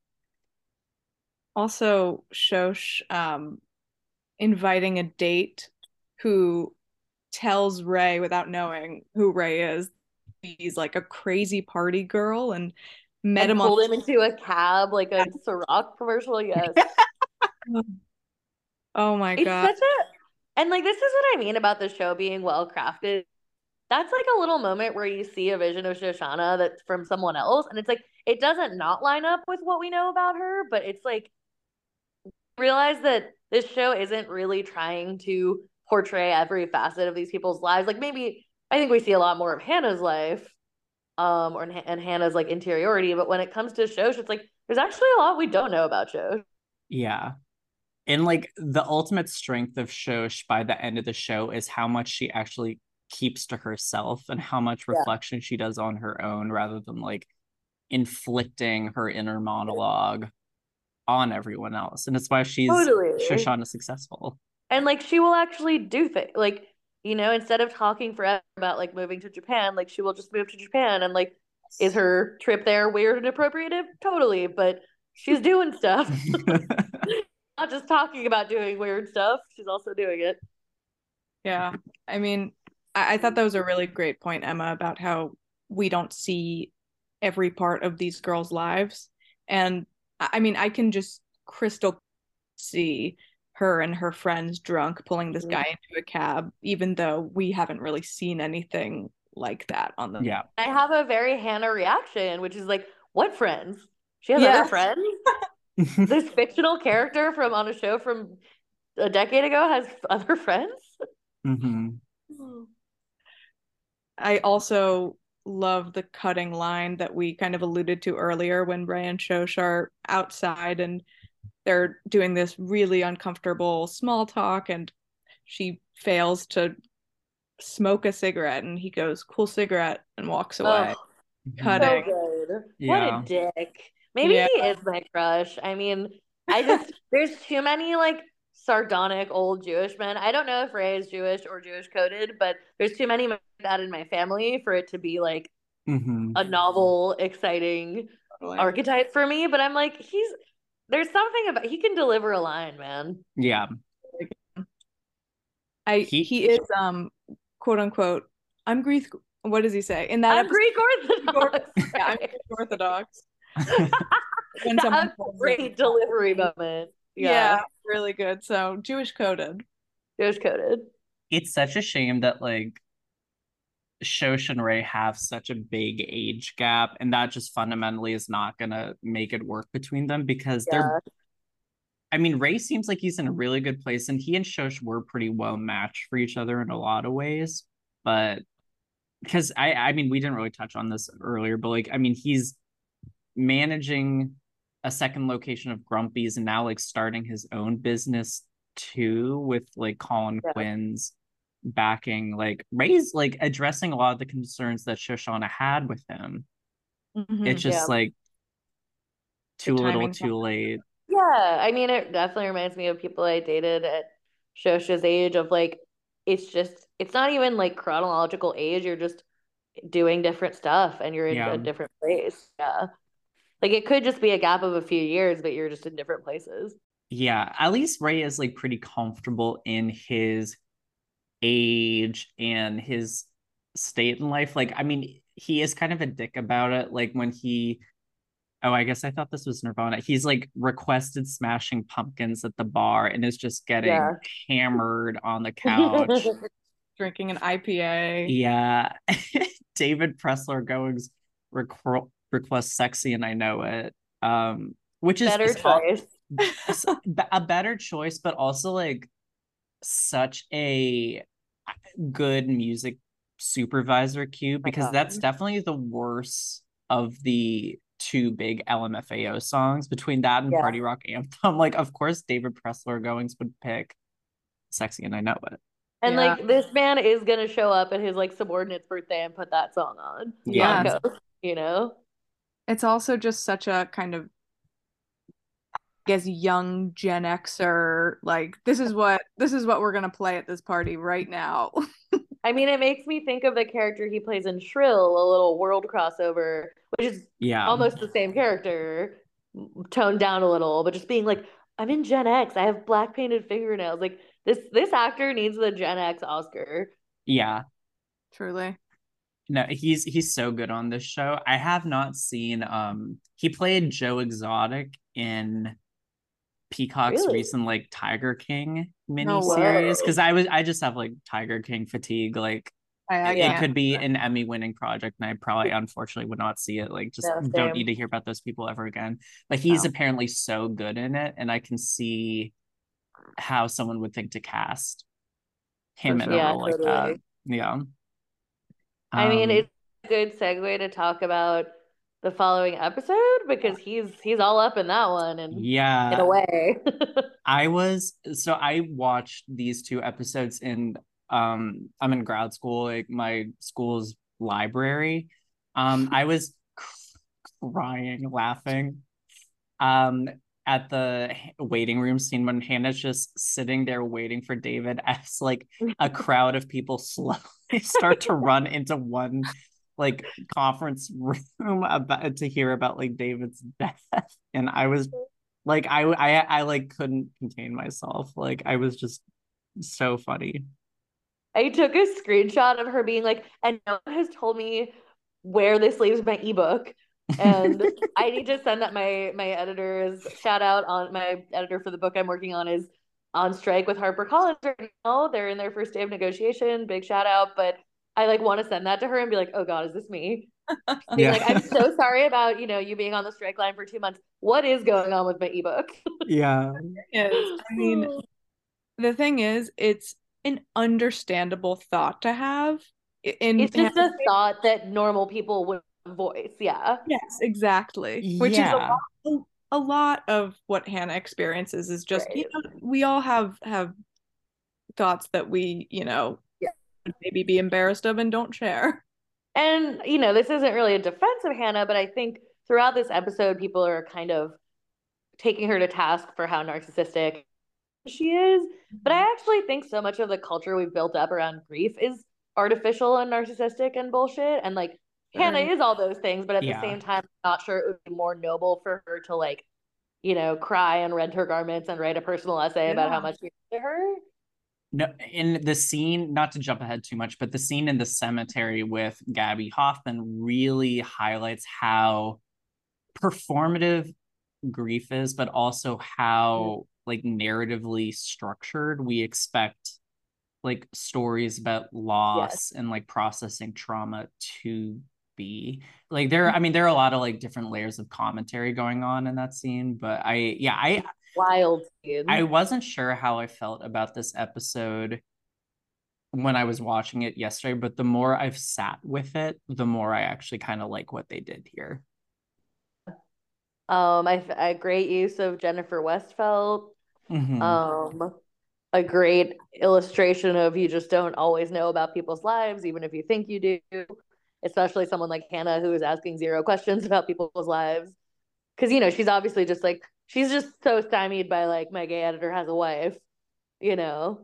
Also, Shosh inviting a date who tells Ray without knowing who Ray is he's like a crazy party girl and pulled him into a cab like a Ciroc commercial. Yes. Oh my God. And like this is what I mean about the show being well crafted. that's like a little moment where you see a vision of Shoshana that's from someone else, and it's like it doesn't not line up with what we know about her, but it's like realize that this show isn't really trying to portray every facet of these people's lives. Like maybe I think we see a lot more of Hannah's life, and Hannah's like interiority, but when it comes to Shosh, it's like there's actually a lot we don't know about Shosh. Yeah. And like the ultimate strength of Shosh by the end of the show is how much she actually keeps to herself and how much reflection she does on her own rather than like inflicting her inner monologue on everyone else. And it's why she's Shoshana successful. And like she will actually do things like, you know, instead of talking forever about like moving to Japan, like she will just move to Japan. And like, is her trip there weird and appropriative? Totally, but she's doing stuff. Not just talking about doing weird stuff, she's also doing it. Yeah, I mean, I thought that was a really great point, Emma, about how we don't see every part of these girls' lives. And I mean, I can just crystal see her and her friends drunk pulling this guy into a cab, even though we haven't really seen anything like that on the. Yeah. I have a very Hannah reaction, which is like, what friends? She has other friends? This fictional character from on a show from a decade ago has other friends? Mm-hmm. I also love the cutting line that we kind of alluded to earlier when Ray and Shosh are outside and they're doing this really uncomfortable small talk and she fails to smoke a cigarette and he goes, "Cool cigarette," and walks away. Cutting. So good. Yeah. What a dick. Maybe he is my crush. I mean, there's too many like sardonic old Jewish men. I don't know if Ray is Jewish or Jewish coded, but there's too many like that in my family for it to be like a novel, exciting archetype for me. But I'm like, there's something about he can deliver a line, man. Yeah. He is quote unquote, I'm Greek. What does he say in that? I'm Greek Orthodox. Yeah, I'm Greek Orthodox. That's a great delivery moment. Yeah, really good. So Jewish coded. It's such a shame that like Shosh and Ray have such a big age gap, and that just fundamentally is not gonna make it work between them because they're. I mean, Ray seems like he's in a really good place, and he and Shosh were pretty well matched for each other in a lot of ways. But because I mean, we didn't really touch on this earlier, but like, I mean, he's managing a second location of Grumpy's and now like starting his own business too with like Colin Quinn's backing. Like Ray's like addressing a lot of the concerns that Shoshana had with him. It's just like too little too late. Yeah, I mean, it definitely reminds me of people I dated at Shosha's age of like, it's not even like chronological age. You're just doing different stuff and you're in a different place. Yeah. Like it could just be a gap of a few years, but you're just in different places. Yeah, at least Ray is like pretty comfortable in his age and his state in life. Like, I mean, he is kind of a dick about it. Like when I guess I thought this was Nirvana. He's like requested Smashing Pumpkins at the bar and is just getting hammered on the couch. Drinking an IPA. Yeah. David Pressler Goings request Sexy and I Know It, which is better choice. A better choice, but also like such a good music supervisor cue because that's definitely the worst of the two big LMFAO songs. Between that and Party Rock Anthem, like of course David Pressler Goings would pick Sexy and I Know It. And like this man is gonna show up at his like subordinate's birthday and put that song on. Yeah. You know? It's also just such a kind of, I guess, young Gen Xer, like this is what we're gonna play at this party right now. I mean, it makes me think of the character he plays in Shrill, a little world crossover, which is almost the same character, toned down a little, but just being like, I'm in Gen X, I have black painted fingernails. Like this actor needs the Gen X Oscar. Yeah. Truly. No, he's so good on this show. I have not seen he played Joe Exotic in Peacock's recent like Tiger King miniseries because I just have like Tiger King fatigue. Like It could be an Emmy-winning project, and I probably, unfortunately, would not see it. Like, just don't need to hear about those people ever again. But he's apparently so good in it, and I can see how someone would think to cast him in a role like that. Yeah. I mean, it's a good segue to talk about the following episode because he's all up in that one, and in a way. I watched these 2 episodes in I'm in grad school, like my school's library. I was crying, laughing at the waiting room scene when Hannah's just sitting there waiting for David as like a crowd of people slowly start to run into one like conference room about to hear about like David's death, and I was like I like couldn't contain myself. Like I was just so funny. I took a screenshot of her being like, and no one has told me where this leaves my ebook. And I need to send that my editors shout out on my editor for the book I'm working on is on strike with HarperCollins right now. They're in their first day of negotiation. Big shout out. But I like want to send that to her and be like, oh God, is this me? Being like, I'm so sorry about, you being on the strike line for 2 months. What is going on with my ebook? Yeah. I mean, the thing is, it's an understandable thought to have. It's just a thought that normal people would voice. Yeah. Yes, exactly. Which is a lot of what Hannah experiences is just, we all have thoughts that we, maybe be embarrassed of and don't share. And, this isn't really a defense of Hannah, but I think throughout this episode, people are kind of taking her to task for how narcissistic she is. But I actually think so much of the culture we've built up around grief is artificial and narcissistic and bullshit. And like Hannah is all those things, but at the same time, I'm not sure it would be more noble for her to like, cry and rend her garments and write a personal essay about how much we to her. No, in the scene, not to jump ahead too much, but the scene in the cemetery with Gabby Hoffman really highlights how performative grief is, but also how like narratively structured we expect like stories about loss and like processing trauma to be. Like there are a lot of like different layers of commentary going on in that scene, but wild scene. I wasn't sure how I felt about this episode when I was watching it yesterday, but the more I've sat with it, the more I actually kind of like what they did here. A great use of Jennifer Westfeldt. A great illustration of you just don't always know about people's lives, even if you think you do, especially someone like Hannah who is asking 0 questions about people's lives. Because, she's obviously just like, she's just so stymied by like, my gay editor has a wife, Yeah.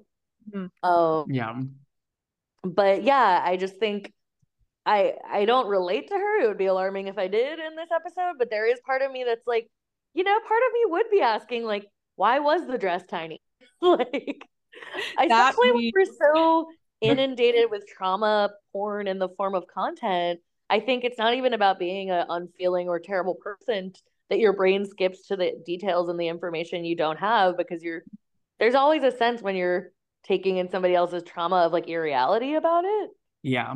But yeah, I just think I don't relate to her. It would be alarming if I did in this episode, but there is part of me that's like, part of me would be asking like, why was the dress tiny? Like, especially when we're so inundated with trauma porn in the form of content. I think it's not even about being an unfeeling or terrible person that your brain skips to the details and the information you don't have, because there's always a sense when you're taking in somebody else's trauma of like irreality about it. Yeah.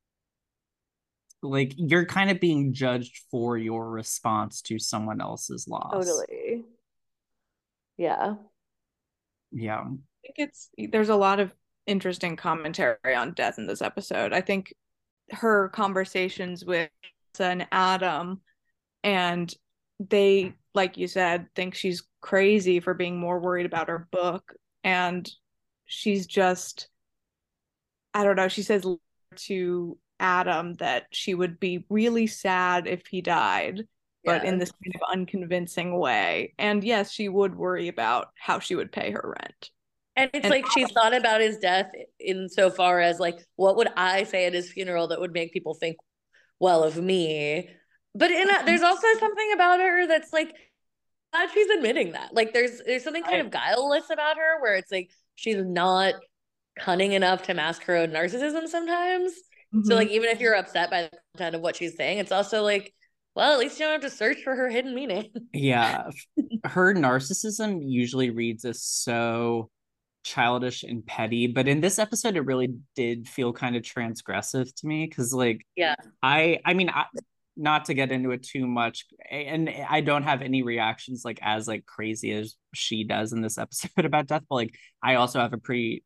Like you're kind of being judged for your response to someone else's loss. Totally. Yeah. Yeah. I think there's a lot of interesting commentary on death in this episode. I think her conversations with Lisa and Adam, and they, like you said, think she's crazy for being more worried about her book. And she's just, I don't know, she says to Adam that she would be really sad if he died, but in this kind of unconvincing way. And yes, she would worry about how she would pay her rent. And it's like she thought about his death insofar as like, what would I say at his funeral that would make people think well of me? But there's also something about her that's like, glad she's admitting that. Like there's something kind of guileless about her where it's like she's not cunning enough to mask her own narcissism sometimes. So like even if you're upset by the content of what she's saying, it's also like, well, at least you don't have to search for her hidden meaning. Yeah. Her narcissism usually reads as so childish and petty, but in this episode it really did feel kind of transgressive to me because like Yeah. I mean not to get into it too much, and I don't have any reactions like as like crazy as she does in this episode about death, but like I also have a pretty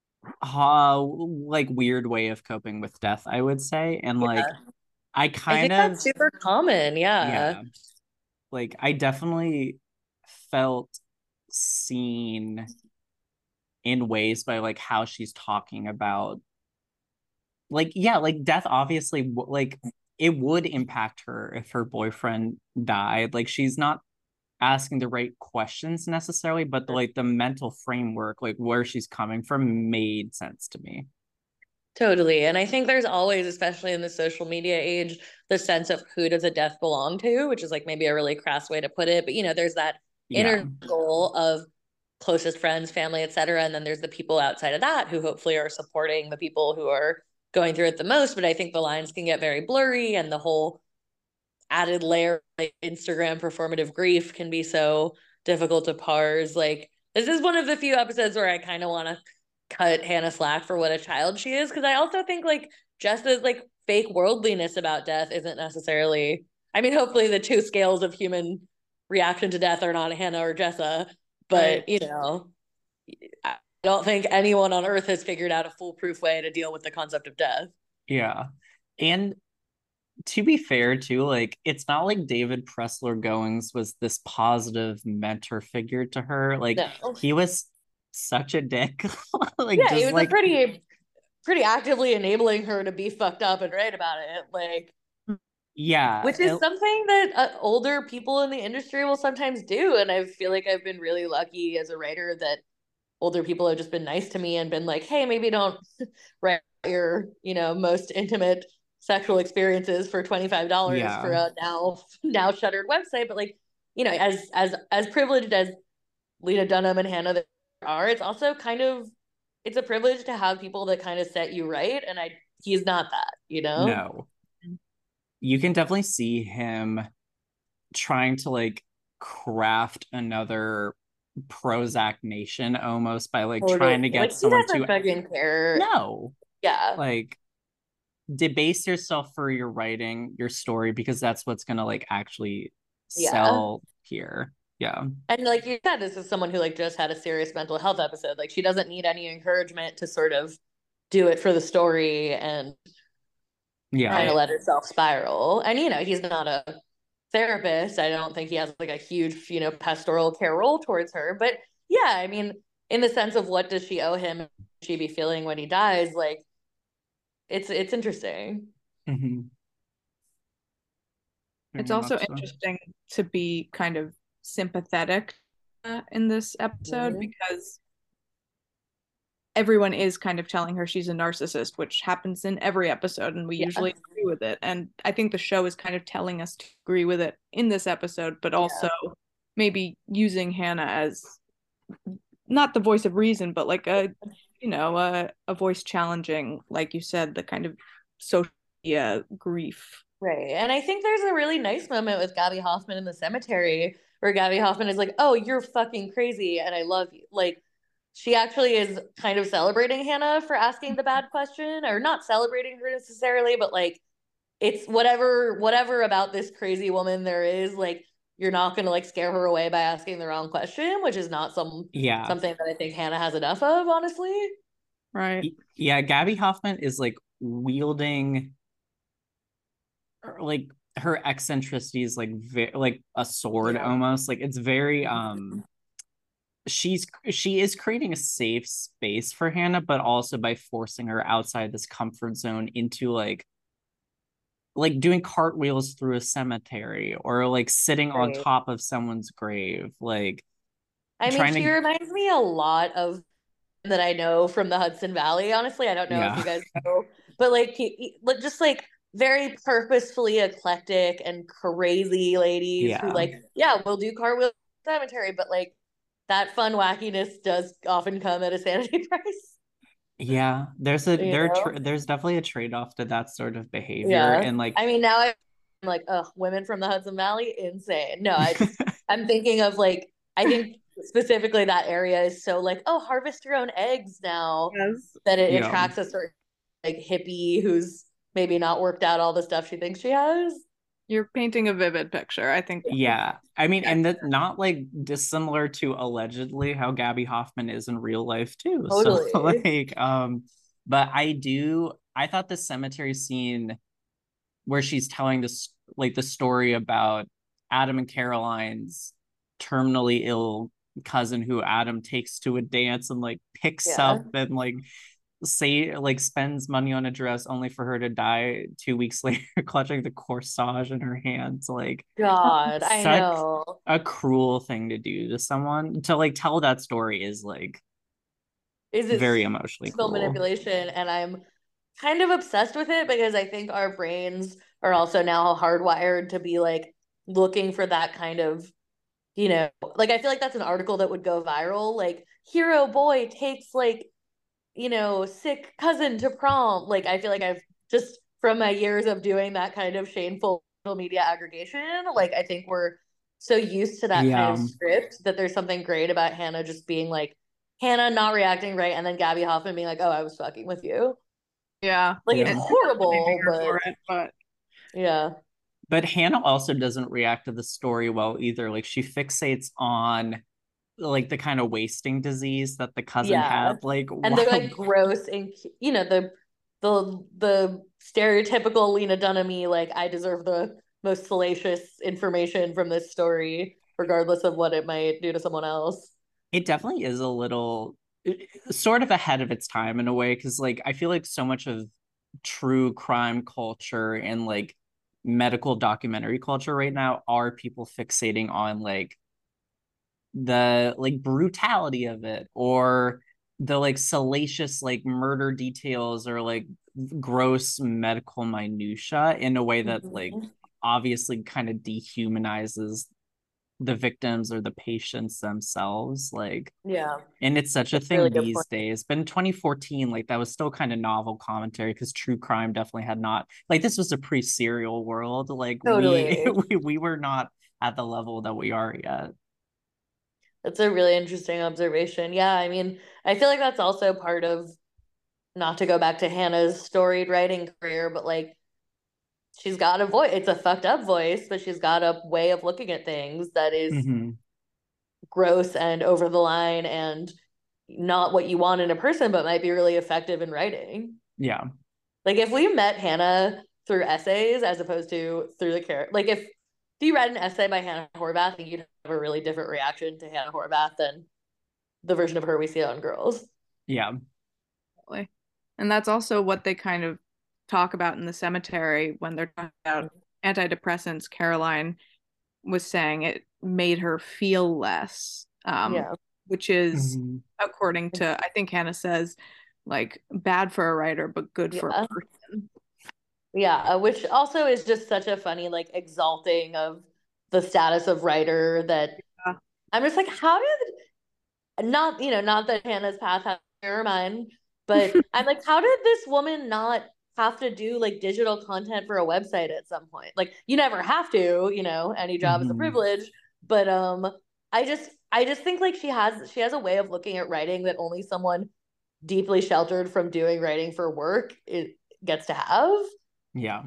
like weird way of coping with death, I would say. And like Yeah. I I kind think of that's super common. Yeah. yeah, like I definitely felt seen in ways by like how she's talking about like yeah, like death obviously like it would impact her if her boyfriend died. Like she's not asking the right questions necessarily, but like the mental framework, like where she's coming from, made sense to me. Totally. And I think there's always, especially in the social media age, the sense of who does a death belong to, which is like maybe a really crass way to put it. But there's that Yeah. inner goal of closest friends, family, etc. And then there's the people outside of that who hopefully are supporting the people who are going through it the most. But I think the lines can get very blurry, and the whole added layer of Instagram performative grief can be so difficult to parse. Like, this is one of the few episodes where I kind of want to cut Hannah slack for what a child she is, because I also think like just as like fake worldliness about death isn't necessarily, I mean, hopefully the two scales of human reaction to death are not Hannah or Jessa, but Right. I don't think anyone on earth has figured out a foolproof way to deal with the concept of death. Yeah. And to be fair too, like it's not like David Pressler Goings was this positive mentor figure to her. Like No. he was such a dick. Like Yeah, he just was a like pretty actively enabling her to be fucked up and write about it. Like, yeah. which is something that older people in the industry will sometimes do. And I feel like I've been really lucky as a writer that older people have just been nice to me and been like, hey, maybe don't write your, most intimate sexual experiences for $25 Yeah. for a now shuttered website. But like, as privileged as Lena Dunham and Hannah are, it's also kind of, it's a privilege to have people that kind of set you right. And he's not that. No. You can definitely see him trying to like craft another Prozac Nation almost by like trying to Like, get he someone doesn't to fucking care. no, Yeah. like debase yourself for your writing, your story, because that's what's gonna like actually Yeah. sell here. Yeah. And like you said, this is someone who like just had a serious mental health episode. Like, she doesn't need any encouragement to sort of do it for the story and Yeah. kind of Right. let herself spiral. And he's not a therapist. I don't think he has like a huge, pastoral care role towards her. But yeah, I mean, in the sense of what does she owe him, she be feeling when he dies, like it's interesting. Mm-hmm. It's Very also much so. interesting to be kind of sympathetic in this episode Mhm. because everyone is kind of telling her she's a narcissist, which happens in every episode, and we Yeah. usually agree with it. And I think the show is kind of telling us to agree with it in this episode, but also maybe using Hannah as not the voice of reason, but like a voice challenging, like you said, the kind of social grief. Right. And I think there's a really nice moment with Gabby Hoffman in the cemetery where Gabby Hoffman is like, "Oh, you're fucking crazy and I love you." Like, she actually is kind of celebrating Hannah for asking the bad question, or not celebrating her necessarily, but like, it's whatever about this crazy woman there is, like, you're not going to like scare her away by asking the wrong question, which is not Yeah. something that I think Hannah has enough of, honestly. Right. Yeah, Gabby Hoffman is like wielding like her eccentricities like like a sword almost. Like it's very she is creating a safe space for Hannah, but also by forcing her outside this comfort zone into like doing cartwheels through a cemetery or like sitting on Right. top of someone's grave, like I mean, trying she to reminds me a lot of that I know from the Hudson Valley. Honestly, I don't know if yeah. you guys know, but like just like very purposefully eclectic and crazy ladies who Yeah. like, yeah, we'll do cartwheels cemetery, but like that fun wackiness does often come at a sanity price. Yeah, You know? there's definitely a trade-off to that sort of behavior Yeah. and like I mean, now I'm like, ugh, women from the Hudson Valley, insane. No, I'm thinking of like, I think specifically that area is so like, oh, harvest your own eggs now, Yes. that it Yeah. attracts a certain like hippie who's maybe not worked out all the stuff she thinks she has. You're painting a vivid picture. I think. Yeah. I mean, and that not like dissimilar to allegedly how Gabby Hoffman is in real life too. Totally. So like, but I thought the cemetery scene where she's telling this like the story about Adam and Caroline's terminally ill cousin who Adam takes to a dance and like picks up and like say like spends money on a dress only for her to die 2 weeks later clutching the corsage in her hands. Like, God, I such know. a cruel thing to do to someone. To like tell that story is like Is it very emotionally physical cruel. manipulation? And I'm kind of obsessed with it because I think our brains are also now hardwired to be like looking for that kind of, like I feel like that's an article that would go viral. Like, hero boy takes like, sick cousin to prom. Like, I feel like I've just from my years of doing that kind of shameful social media aggregation, like I think we're so used to that kind of script that there's something great about Hannah just being like, Hannah not reacting right, and then Gabby Hoffman being like, "Oh, I was fucking with you." Yeah. Like Yeah. it's horrible, but yeah. But Hannah also doesn't react to the story well either. Like she fixates on like the kind of wasting disease that the cousin Yeah. had. Like, And they're like gross and the stereotypical Lena Dunham-y, like I deserve the most salacious information from this story, regardless of what it might do to someone else. it definitely is a little sort of ahead of its time in a way, because like I feel like so much of true crime culture and like medical documentary culture right now are people fixating on like the like brutality of it or the like salacious like murder details or like gross medical minutia in a way that like obviously kind of dehumanizes the victims or the patients themselves. Like, Yeah. and it's such a That's thing really good these point. days. But in 2014, like that was still kind of novel commentary because true crime definitely had not like this was a pre-serial world. Like Totally. we were not at the level that we are yet. That's a really interesting observation. Yeah, I mean, I feel like that's also part of, not to go back to Hannah's storied writing career, but like she's got a voice. It's a fucked up voice, but she's got a way of looking at things that is gross and over the line and not what you want in a person, but might be really effective in writing. Yeah. Like if we met Hannah through essays as opposed to through the character, like if you read an essay by Hannah Horvath, I think you'd have a really different reaction to Hannah Horvath than the version of her we see on Girls. Yeah. And that's also what they kind of talk about in the cemetery when they're talking about antidepressants. Caroline was saying it made her feel less, which is, according to, I think Hannah says, like bad for a writer, but good for a person. Yeah, which also is just such a funny, like, exalting of the status of writer that I'm just like, how did, not that Hannah's path has mirror mine, but I'm like, how did this woman not have to do like digital content for a website at some point? Like, you never have to, any job is a privilege, but I just think like she has a way of looking at writing that only someone deeply sheltered from doing writing for work it gets to have. Yeah.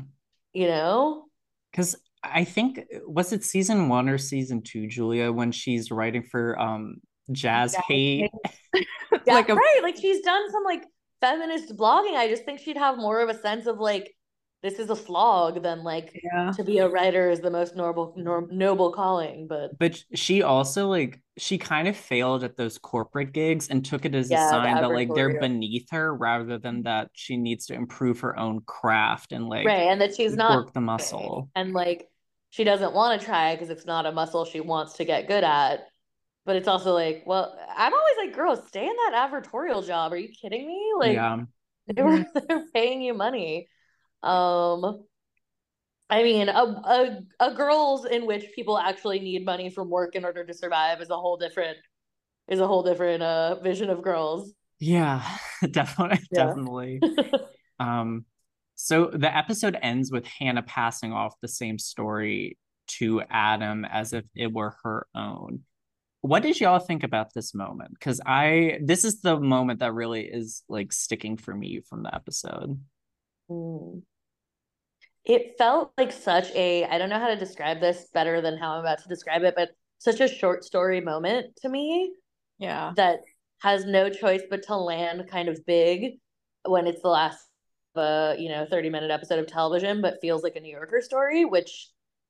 Because I think was it season 1 or season 2, Julia, when she's writing for Jazz Hate. Yeah, like right. Like she's done some like feminist blogging. I just think she'd have more of a sense of like this is a slog than like to be a writer is the most noble calling. But she also like she kind of failed at those corporate gigs and took it as a sign that like they're beneath her rather than that she needs to improve her own craft and like and that she's not work the muscle and like she doesn't want to try because it's not a muscle she wants to get good at. But it's also like, well, I'm always like, girls, stay in that advertorial job. Are you kidding me? Like, they're paying you money. I mean, a girls in which people actually need money from work in order to survive is a whole different vision of girls. Yeah, definitely. So the episode ends with Hannah passing off the same story to Adam as if it were her own. What did y'all think about this moment? Because this is the moment that really is like sticking for me from the episode. Mm. It felt like such a, I don't know how to describe this better than how I'm about to describe it, but such a short story moment to me Yeah. that has no choice but to land kind of big when it's the last 30-minute episode of television, but feels like a New Yorker story, which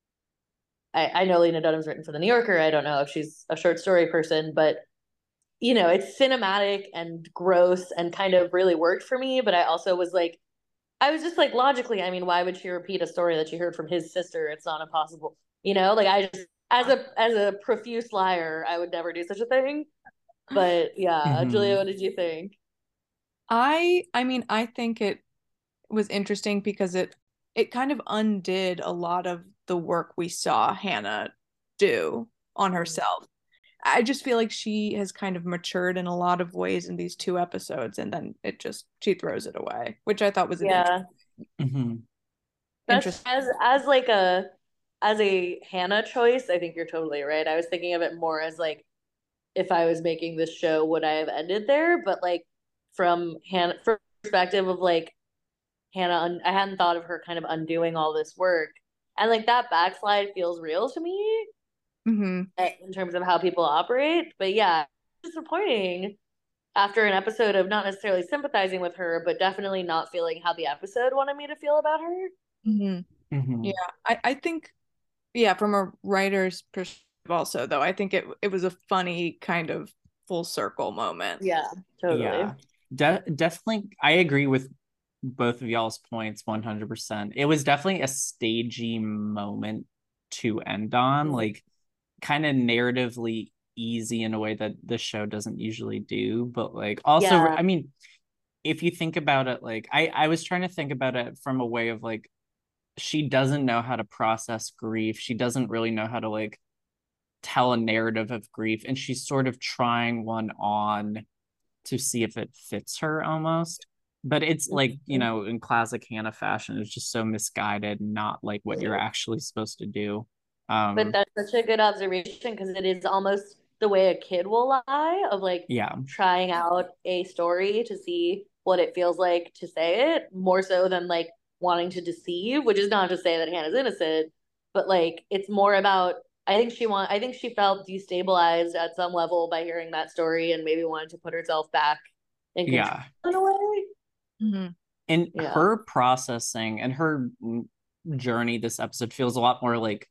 I know Lena Dunham's written for the New Yorker. I don't know if she's a short story person, but it's cinematic and gross and kind of really worked for me. But I was just like, logically, I mean, why would she repeat a story that she heard from his sister? It's not impossible. Like I just, as a profuse liar, I would never do such a thing. But yeah, Julia, what did you think? I mean, I think it was interesting because it kind of undid a lot of the work we saw Hannah do on herself. I just feel like she has kind of matured in a lot of ways in these two episodes, and then she throws it away, which I thought was an Yeah. That's interesting. as a Hannah choice, I think you're totally right. I was thinking of it more as like, if I was making this show, would I have ended there? But like from Hannah perspective of like Hannah, I hadn't thought of her kind of undoing all this work. And like that backslide feels real to me in terms of how people operate. But yeah, disappointing after an episode of not necessarily sympathizing with her, but definitely not feeling how the episode wanted me to feel about her. Yeah, I think, yeah, from a writer's perspective also, though, I think it was a funny kind of full circle moment. Yeah, totally. Yeah, definitely. I agree with both of y'all's points 100%. It was definitely a stagey moment to end on, like kind of narratively easy in a way that the show doesn't usually do. But like also, Yeah. I mean, if you think about it, like I was trying to think about it from a way of like, she doesn't know how to process grief. She doesn't really know how to like tell a narrative of grief. And she's sort of trying one on to see if it fits her almost. But it's like, in classic Hannah fashion, it's just so misguided, not like what you're actually supposed to do. But that's such a good observation because it is almost the way a kid will lie of like trying out a story to see what it feels like to say it more so than like wanting to deceive, which is not to say that Hannah's innocent, but like it's more about I think she felt destabilized at some level by hearing that story and maybe wanted to put herself back in control in a way. And her processing and her journey this episode feels a lot more like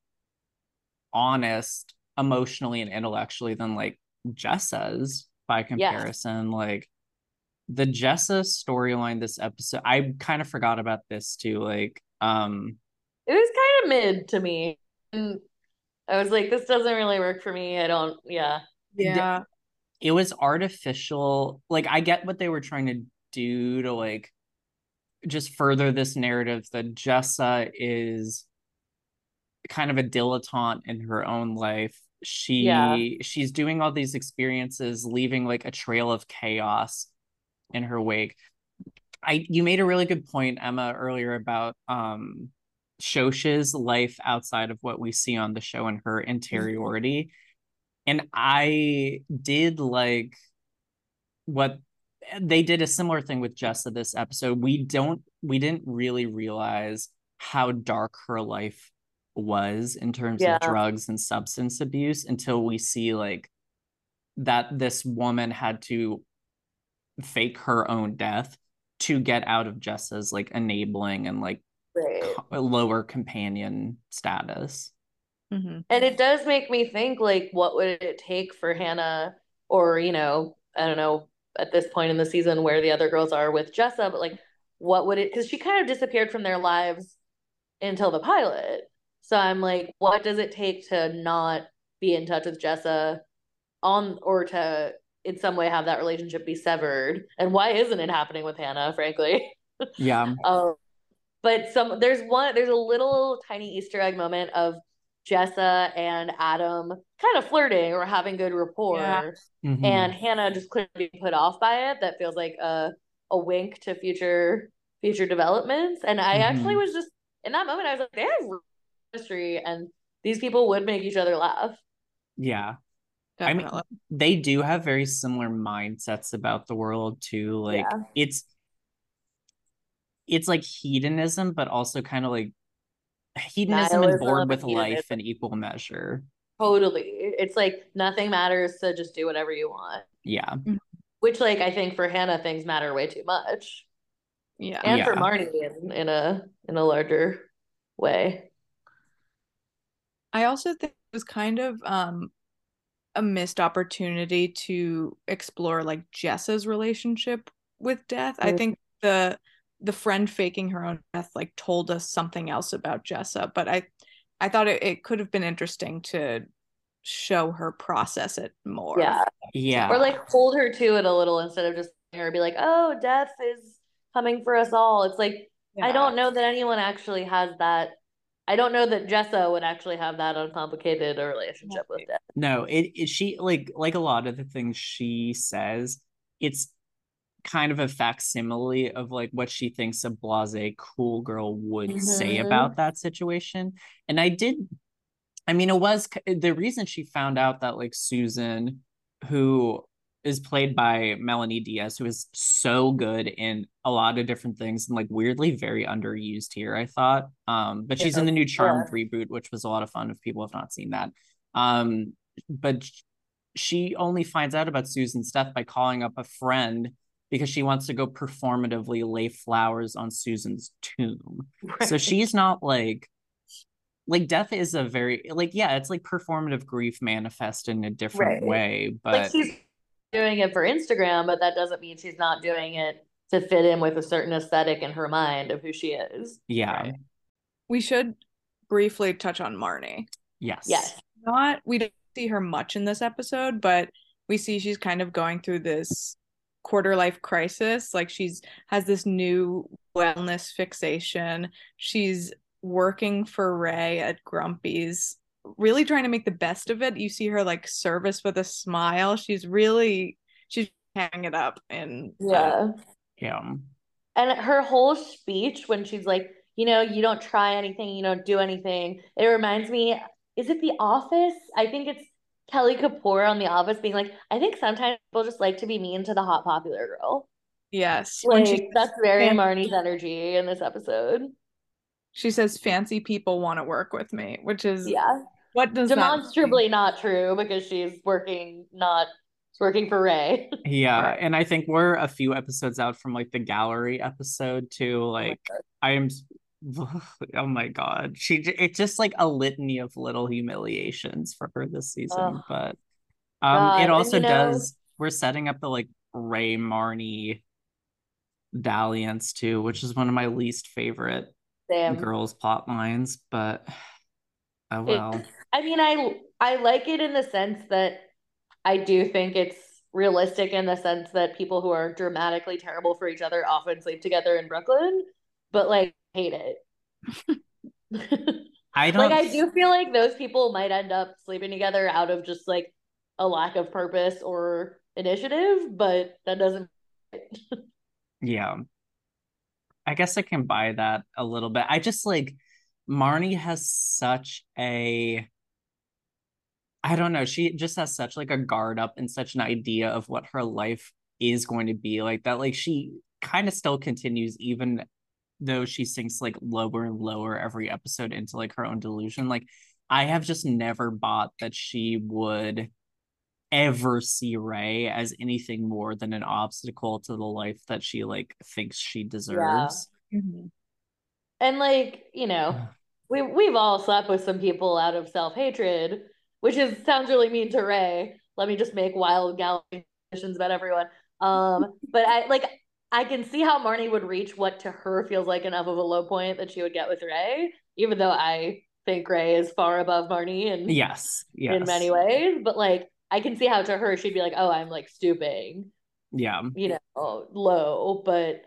honest emotionally and intellectually than like Jessa's by comparison. Like the Jessa storyline this episode, I kind of forgot about this too. Like it was kind of mid to me. And I was like, this doesn't really work for me. I don't it was artificial. Like I get what they were trying to do to like just further this narrative that Jessa is kind of a dilettante in her own life. She's doing all these experiences, leaving like a trail of chaos in her wake. You made a really good point, Emma, earlier about Shosh's life outside of what we see on the show and her interiority. And I did like what they did a similar thing with Jessa this episode. We didn't really realize how dark her life was in terms of drugs and substance abuse until we see like that this woman had to fake her own death to get out of Jessa's like enabling and like lower companion status. And it does make me think like what would it take for Hannah or I don't know at this point in the season where the other girls are with Jessa, but like what would it, because she kind of disappeared from their lives until the pilot. So I'm like, what does it take to not be in touch with Jessa or to in some way have that relationship be severed? And why isn't it happening with Hannah, frankly? Yeah. But there's a little tiny Easter egg moment of Jessa and Adam kind of flirting or having good rapport. And Hannah just couldn't be put off by it. That feels like a wink to future developments. And I actually was just in that moment, I was like, they have chemistry and these people would make each other laugh. Yeah. definitely. I mean, they do have very similar mindsets about the world too. Like Yeah. it's like hedonism, but also kind of like hedonism and Nihilism bored with and life hedonism. in equal measure. Totally. It's like nothing matters, so just do whatever you want. Yeah. Which, like, I think for Hannah, things matter way too much. Yeah. And for Yeah. Marnie in a larger way. I also think it was kind of a missed opportunity to explore like Jessa's relationship with death. I think the friend faking her own death like told us something else about Jessa, but I thought it could have been interesting to show her process it more. Yeah. Or Yeah. like hold her to it a little instead of just letting her be like, oh, death is coming for us all. It's like, I Yeah. don't know that anyone actually has that. I don't know that Jessa would actually have that uncomplicated a relationship with death. No, it she like a lot of the things she says, it's kind of a facsimile of like what she thinks a blasé cool girl would say Mm-hmm. about that situation. And I mean, it was the reason she found out that like Susan, who is played by Melanie Diaz, who is so good in a lot of different things and like weirdly very underused here, I thought. But she's in the new Yeah. Charmed reboot, which was a lot of fun if people have not seen that. Um, but she only finds out about Susan's death by calling up a friend because she wants to go performatively lay flowers on Susan's tomb. So Right. she's not like death is a very like yeah, it's like performative grief manifest in a different Right. way, Like but she's doing it for Instagram, but that doesn't mean she's not doing it to fit in with a certain aesthetic in her mind of who she is. yeah. Right. We should briefly touch on Marnie. Yes. Yes. We don't see her much in this episode, but we see she's kind of going through this quarter life crisis. Like she's has this new wellness fixation. She's working for Ray at Grumpy's, really trying to make the best of it. You see her like service with a smile. She's hanging it up and Yeah. Yeah. And her whole speech when she's like, you know, you don't try anything, you don't do anything. It reminds me, is it The Office? I think it's Kelly Kapoor on The Office being like, I think sometimes people just like to be mean to the hot popular girl. yes, when Like that's very Marnie's energy in this episode. she says fancy people want to work with me, which is Yeah. what does that mean? Demonstrably not true because she's working for Ray. Yeah, Right. and I think we're a few episodes out from like the gallery episode too. Like I am oh my god. It's just like a litany of little humiliations for her this season, Oh but it God. And also you know, does we're setting up the like Ray Marnie dalliance too, which is one of my least favorite Sam. girls plot lines, but oh It, well. I mean, I like it in the sense that I do think it's realistic in the sense that people who are dramatically terrible for each other often sleep together in Brooklyn, but like hate it. I Like don't I do feel like those people might end up sleeping together out of just like a lack of purpose or initiative, but that doesn't. yeah. I guess I can buy that a little bit. I just like Marnie has such a I don't know, she just has such like a guard up and such an idea of what her life is going to be like that like she kind of still continues even though she sinks like lower and lower every episode into like her own delusion. Like I have just never bought that she would ever see Ray as anything more than an obstacle to the life that she like thinks she Yeah. deserves. Mm-hmm. And like, you know, we've all slept with some people out of self-hatred, which is sounds really mean to Ray. Let me just make wild gallifications about everyone. But I can see how Marnie would reach what to her feels like enough of a low point that she would get with Ray, even though I think Ray is far above Marnie Yes, in many yes. ways. But like I can see how to her she'd be like, oh, I'm like stooping, Yeah. you know, low, but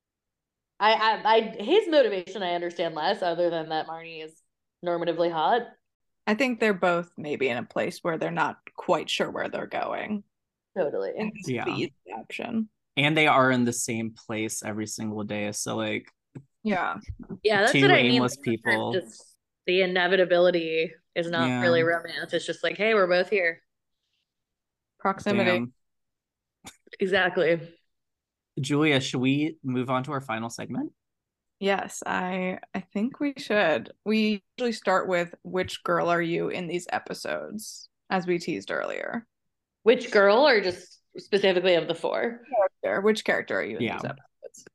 his motivation I understand less, other than that Marnie is normatively hot. I think they're both maybe in a place where they're not quite sure where they're going. And Totally. this is the Yeah. easy option. And they are in the same place every single day. So like Yeah. Yeah, that's what two I mean. aimless Sometimes people. just the inevitability is not Yeah. really romance. It's just like, hey, we're both here. Proximity. Damn. Exactly. Julia, should we move on to our final segment? Yes, I think we should. We usually start with which girl are you in these episodes, as we teased earlier. Which girl, or just specifically of the four? Which character are you in Yeah. these episodes?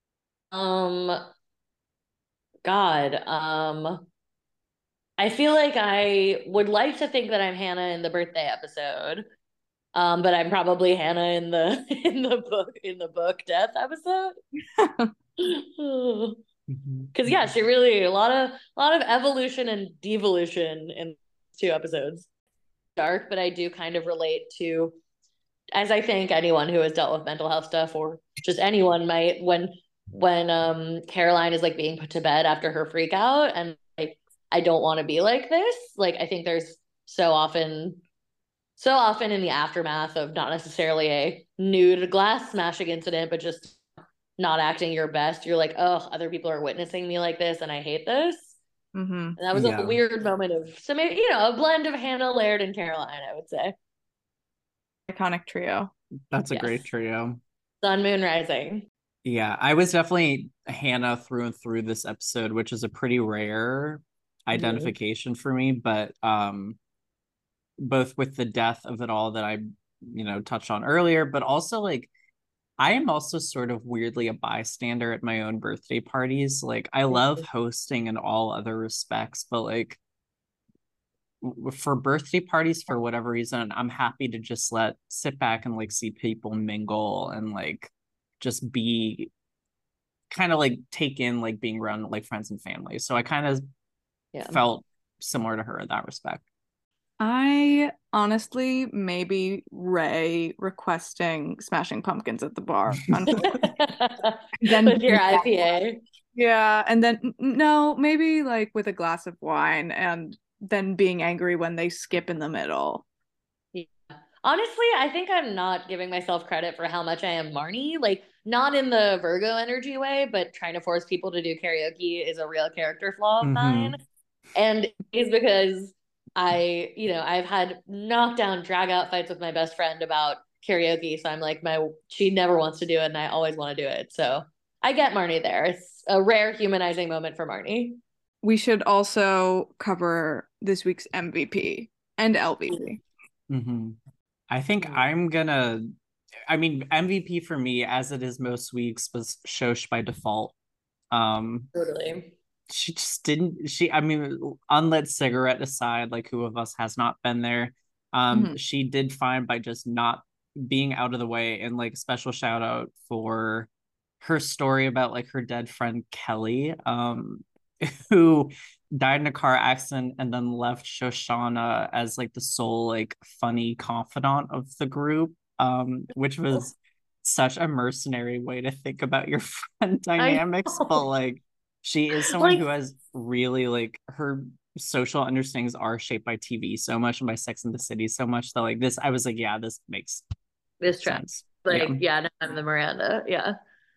God, I feel like I would like to think that I'm Hannah in the birthday episode. But I'm probably Hannah in the in the book death episode. Because yeah, she really a lot of evolution and devolution in 2 episodes. Dark, but I do kind of relate to, as I think anyone who has dealt with mental health stuff or just anyone might, when Caroline is like being put to bed after her freak out and like I don't want to be like this. Like I think there's so often in the aftermath of not necessarily a nude glass smashing incident, but just not acting your best, you're like, oh, other people are witnessing me like this and I hate this. Mm-hmm. And that was a weird moment of, so maybe, a blend of Hannah, Laird, and Caroline, I would say. Iconic trio. That's a great trio. Sun, Moon, Rising. Yeah, I was definitely Hannah through and through this episode, which is a pretty rare identification for me, but both with the death of it all that I, touched on earlier, but also like I am also sort of weirdly a bystander at my own birthday parties. Like I love hosting in all other respects, but like for birthday parties, for whatever reason, I'm happy to just sit back and like see people mingle and like just be kind of like take in like being around like friends and family. So I kind of felt similar to her in that respect. I honestly maybe Ray requesting Smashing Pumpkins at the bar. Then with your IPA. Yeah, and then no, maybe like with a glass of wine and then being angry when they skip in the middle. Yeah. Honestly, I think I'm not giving myself credit for how much I am Marnie. Like, not in the Virgo energy way, but trying to force people to do karaoke is a real character flaw of mine. And it's because I've had knockdown, drag out fights with my best friend about karaoke. So I'm like, she never wants to do it and I always want to do it. So I get Marnie there. It's a rare humanizing moment for Marnie. We should also cover this week's MVP and LVP. I think MVP for me, as it is most weeks, was Shosh by default. Totally. She just didn't, unlit cigarette aside, like who of us has not been there? She did fine by just not being out of the way, and like special shout out for her story about like her dead friend Kelly, who died in a car accident and then left Shoshana as like the sole like funny confidant of the group, which was such a mercenary way to think about your friend dynamics, but like she is someone who has really like her social understandings are shaped by TV so much and by Sex and the City so much that like this, I was like, yeah, this makes this sense. Like, yeah, I'm the Miranda. Yeah.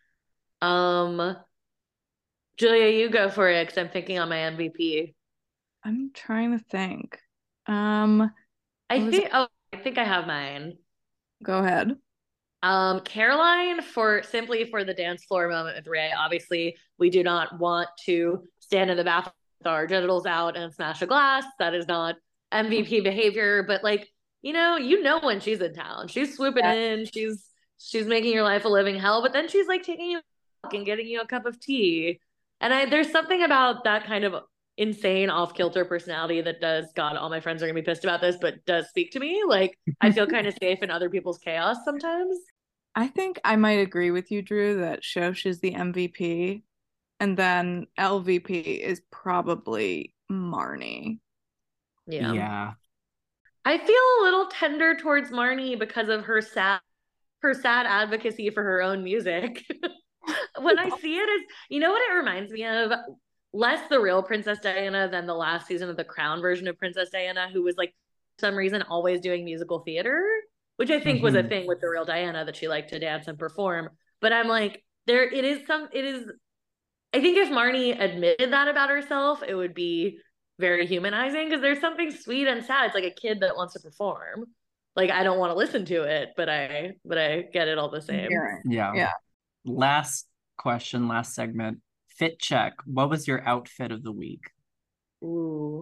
Julia, you go for it because I'm thinking on my MVP. I'm trying to think. I think I have mine. Go ahead. Caroline simply for the dance floor moment with Ray. Obviously, we do not want to stand in the bathroom with our genitals out and smash a glass. That is not MVP behavior. But like, you know when she's in town, she's swooping in. She's making your life a living hell. But then she's like taking you and getting you a cup of tea. And there's something about that kind of insane off-kilter personality that does, God, all my friends are gonna be pissed about this, but does speak to me. Like I feel kind of safe in other people's chaos sometimes. I think I might agree with you, Drew, that Shosh is the MVP, and then LVP is probably Marnie. Yeah. I feel a little tender towards Marnie because of her sad advocacy for her own music. When I see it, you know what it reminds me of? Less the real Princess Diana than the last season of the Crown version of Princess Diana, who was like, for some reason, always doing musical theater, which I think was a thing with the real Diana, that she liked to dance and perform. But I'm like, I think if Marnie admitted that about herself, it would be very humanizing, because there's something sweet and sad. It's like a kid that wants to perform. Like, I don't want to listen to it, but I get it all the same. Yeah. Last question, last segment. Fit check. What was your outfit of the week? Ooh.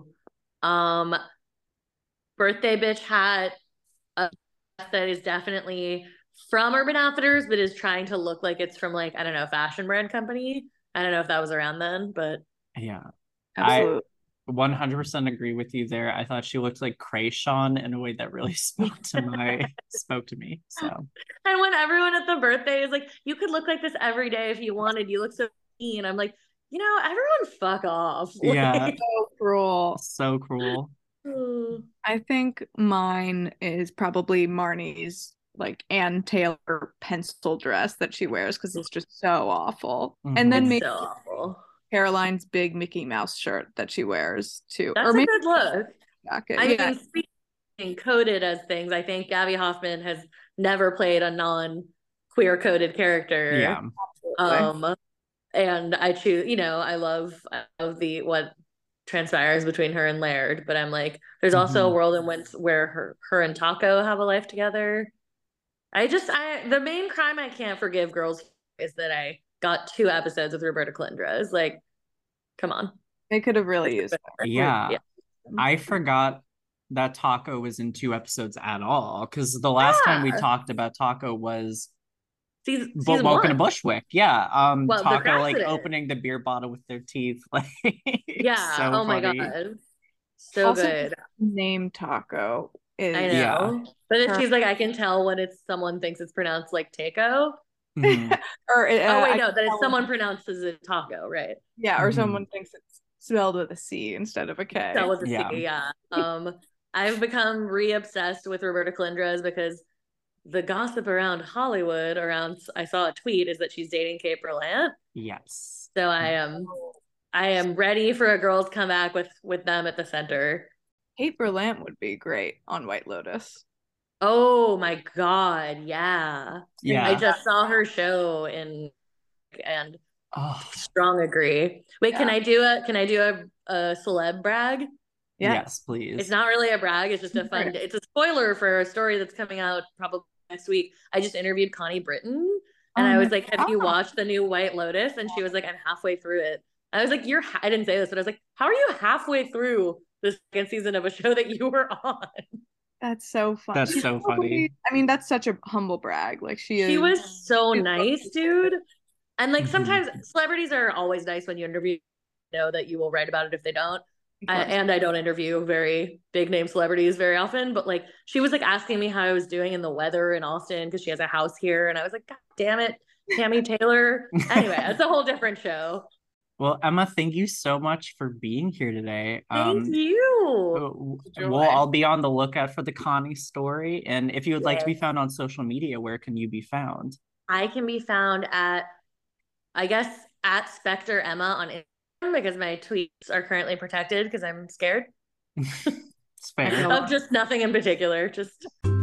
Birthday bitch hat that is definitely from Urban Outfitters, but is trying to look like it's from, like, I don't know, a fashion brand company. I don't know if that was around then, but yeah, absolutely. I 100% agree with you there. I thought she looked like Krayshawn in a way that really spoke to me. So, and when everyone at the birthday is like, you could look like this every day if you wanted, you look so mean, I'm like, everyone fuck off. Yeah. So cruel. So cruel. I think mine is probably Marnie's like Ann Taylor pencil dress that she wears because it's just so awful. And then maybe so awful. Caroline's big Mickey Mouse shirt that she wears too. That's a good look. Jacket. I mean, speaking coded as things, I think Gabby Hoffman has never played a non-queer coded character. Yeah. And I choose, I love what transpires between her and Laird, but I'm like, there's also a world in which where her and Taco have a life together. The main crime I can't forgive girls is that I got 2 episodes with Roberta Colindres. Like, come on. They could have really used her. Yeah. I forgot that Taco was in 2 episodes at all, because the last time we talked about Taco was season Welcome to 1. Bushwick. Yeah. Well, Taco like opening the beer bottle with their teeth. Like, yeah. So oh my funny. God. So Also, good. Name Taco is I know. But then she's like, I can tell when someone thinks it's pronounced like taco. Mm-hmm. That it's someone pronounces it taco, right? Yeah, or someone thinks it's spelled with a C instead of a K. That was a C, yeah. I've become re-obsessed with Roberta Colindres because the gossip around Hollywood I saw a tweet is that she's dating Kate Berlant. Yes. So I am ready for a girls comeback with them at the center. Kate Berlant would be great on White Lotus. Oh my God, yeah. Yeah. I just saw her show and strong agree. Wait, can I do a celeb brag? Yes, please. It's not really a brag, it's just a fun it's a spoiler for a story that's coming out probably next week. I just interviewed Connie Britton and I was like, have you watched the new White Lotus? And she was like, I'm halfway through it. I was like, I didn't say this, but I was like, how are you halfway through the 2nd season of a show that you were on? That's so funny. That's so funny. I mean, that's such a humble brag. Like she was so nice, dude. And like sometimes celebrities are always nice when you interview, that you will write about it if they don't. And I don't interview very big name celebrities very often, but like she was like asking me how I was doing in the weather in Austin because she has a house here, and I was like, God damn it, Tammy Taylor. Anyway, it's a whole different show. Well, Emma, thank you so much for being here today. Thank you. I'll be on the lookout for the Connie story. And if you would like to be found on social media, where can you be found? I can be found at Spectre Emma on Instagram, because my tweets are currently protected because I'm scared. It's fair. Of just nothing in particular. Just.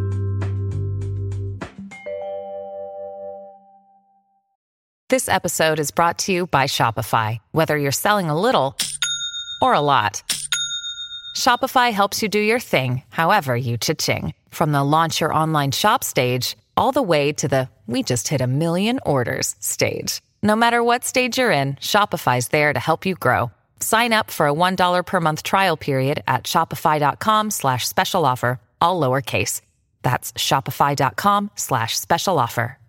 This episode is brought to you by Shopify. Whether you're selling a little or a lot, Shopify helps you do your thing, however you cha-ching. From the launch your online shop stage, all the way to the we just hit 1 million orders stage. No matter what stage you're in, Shopify's there to help you grow. Sign up for a $1 per month trial period at shopify.com/special offer, all lowercase. That's shopify.com/special offer.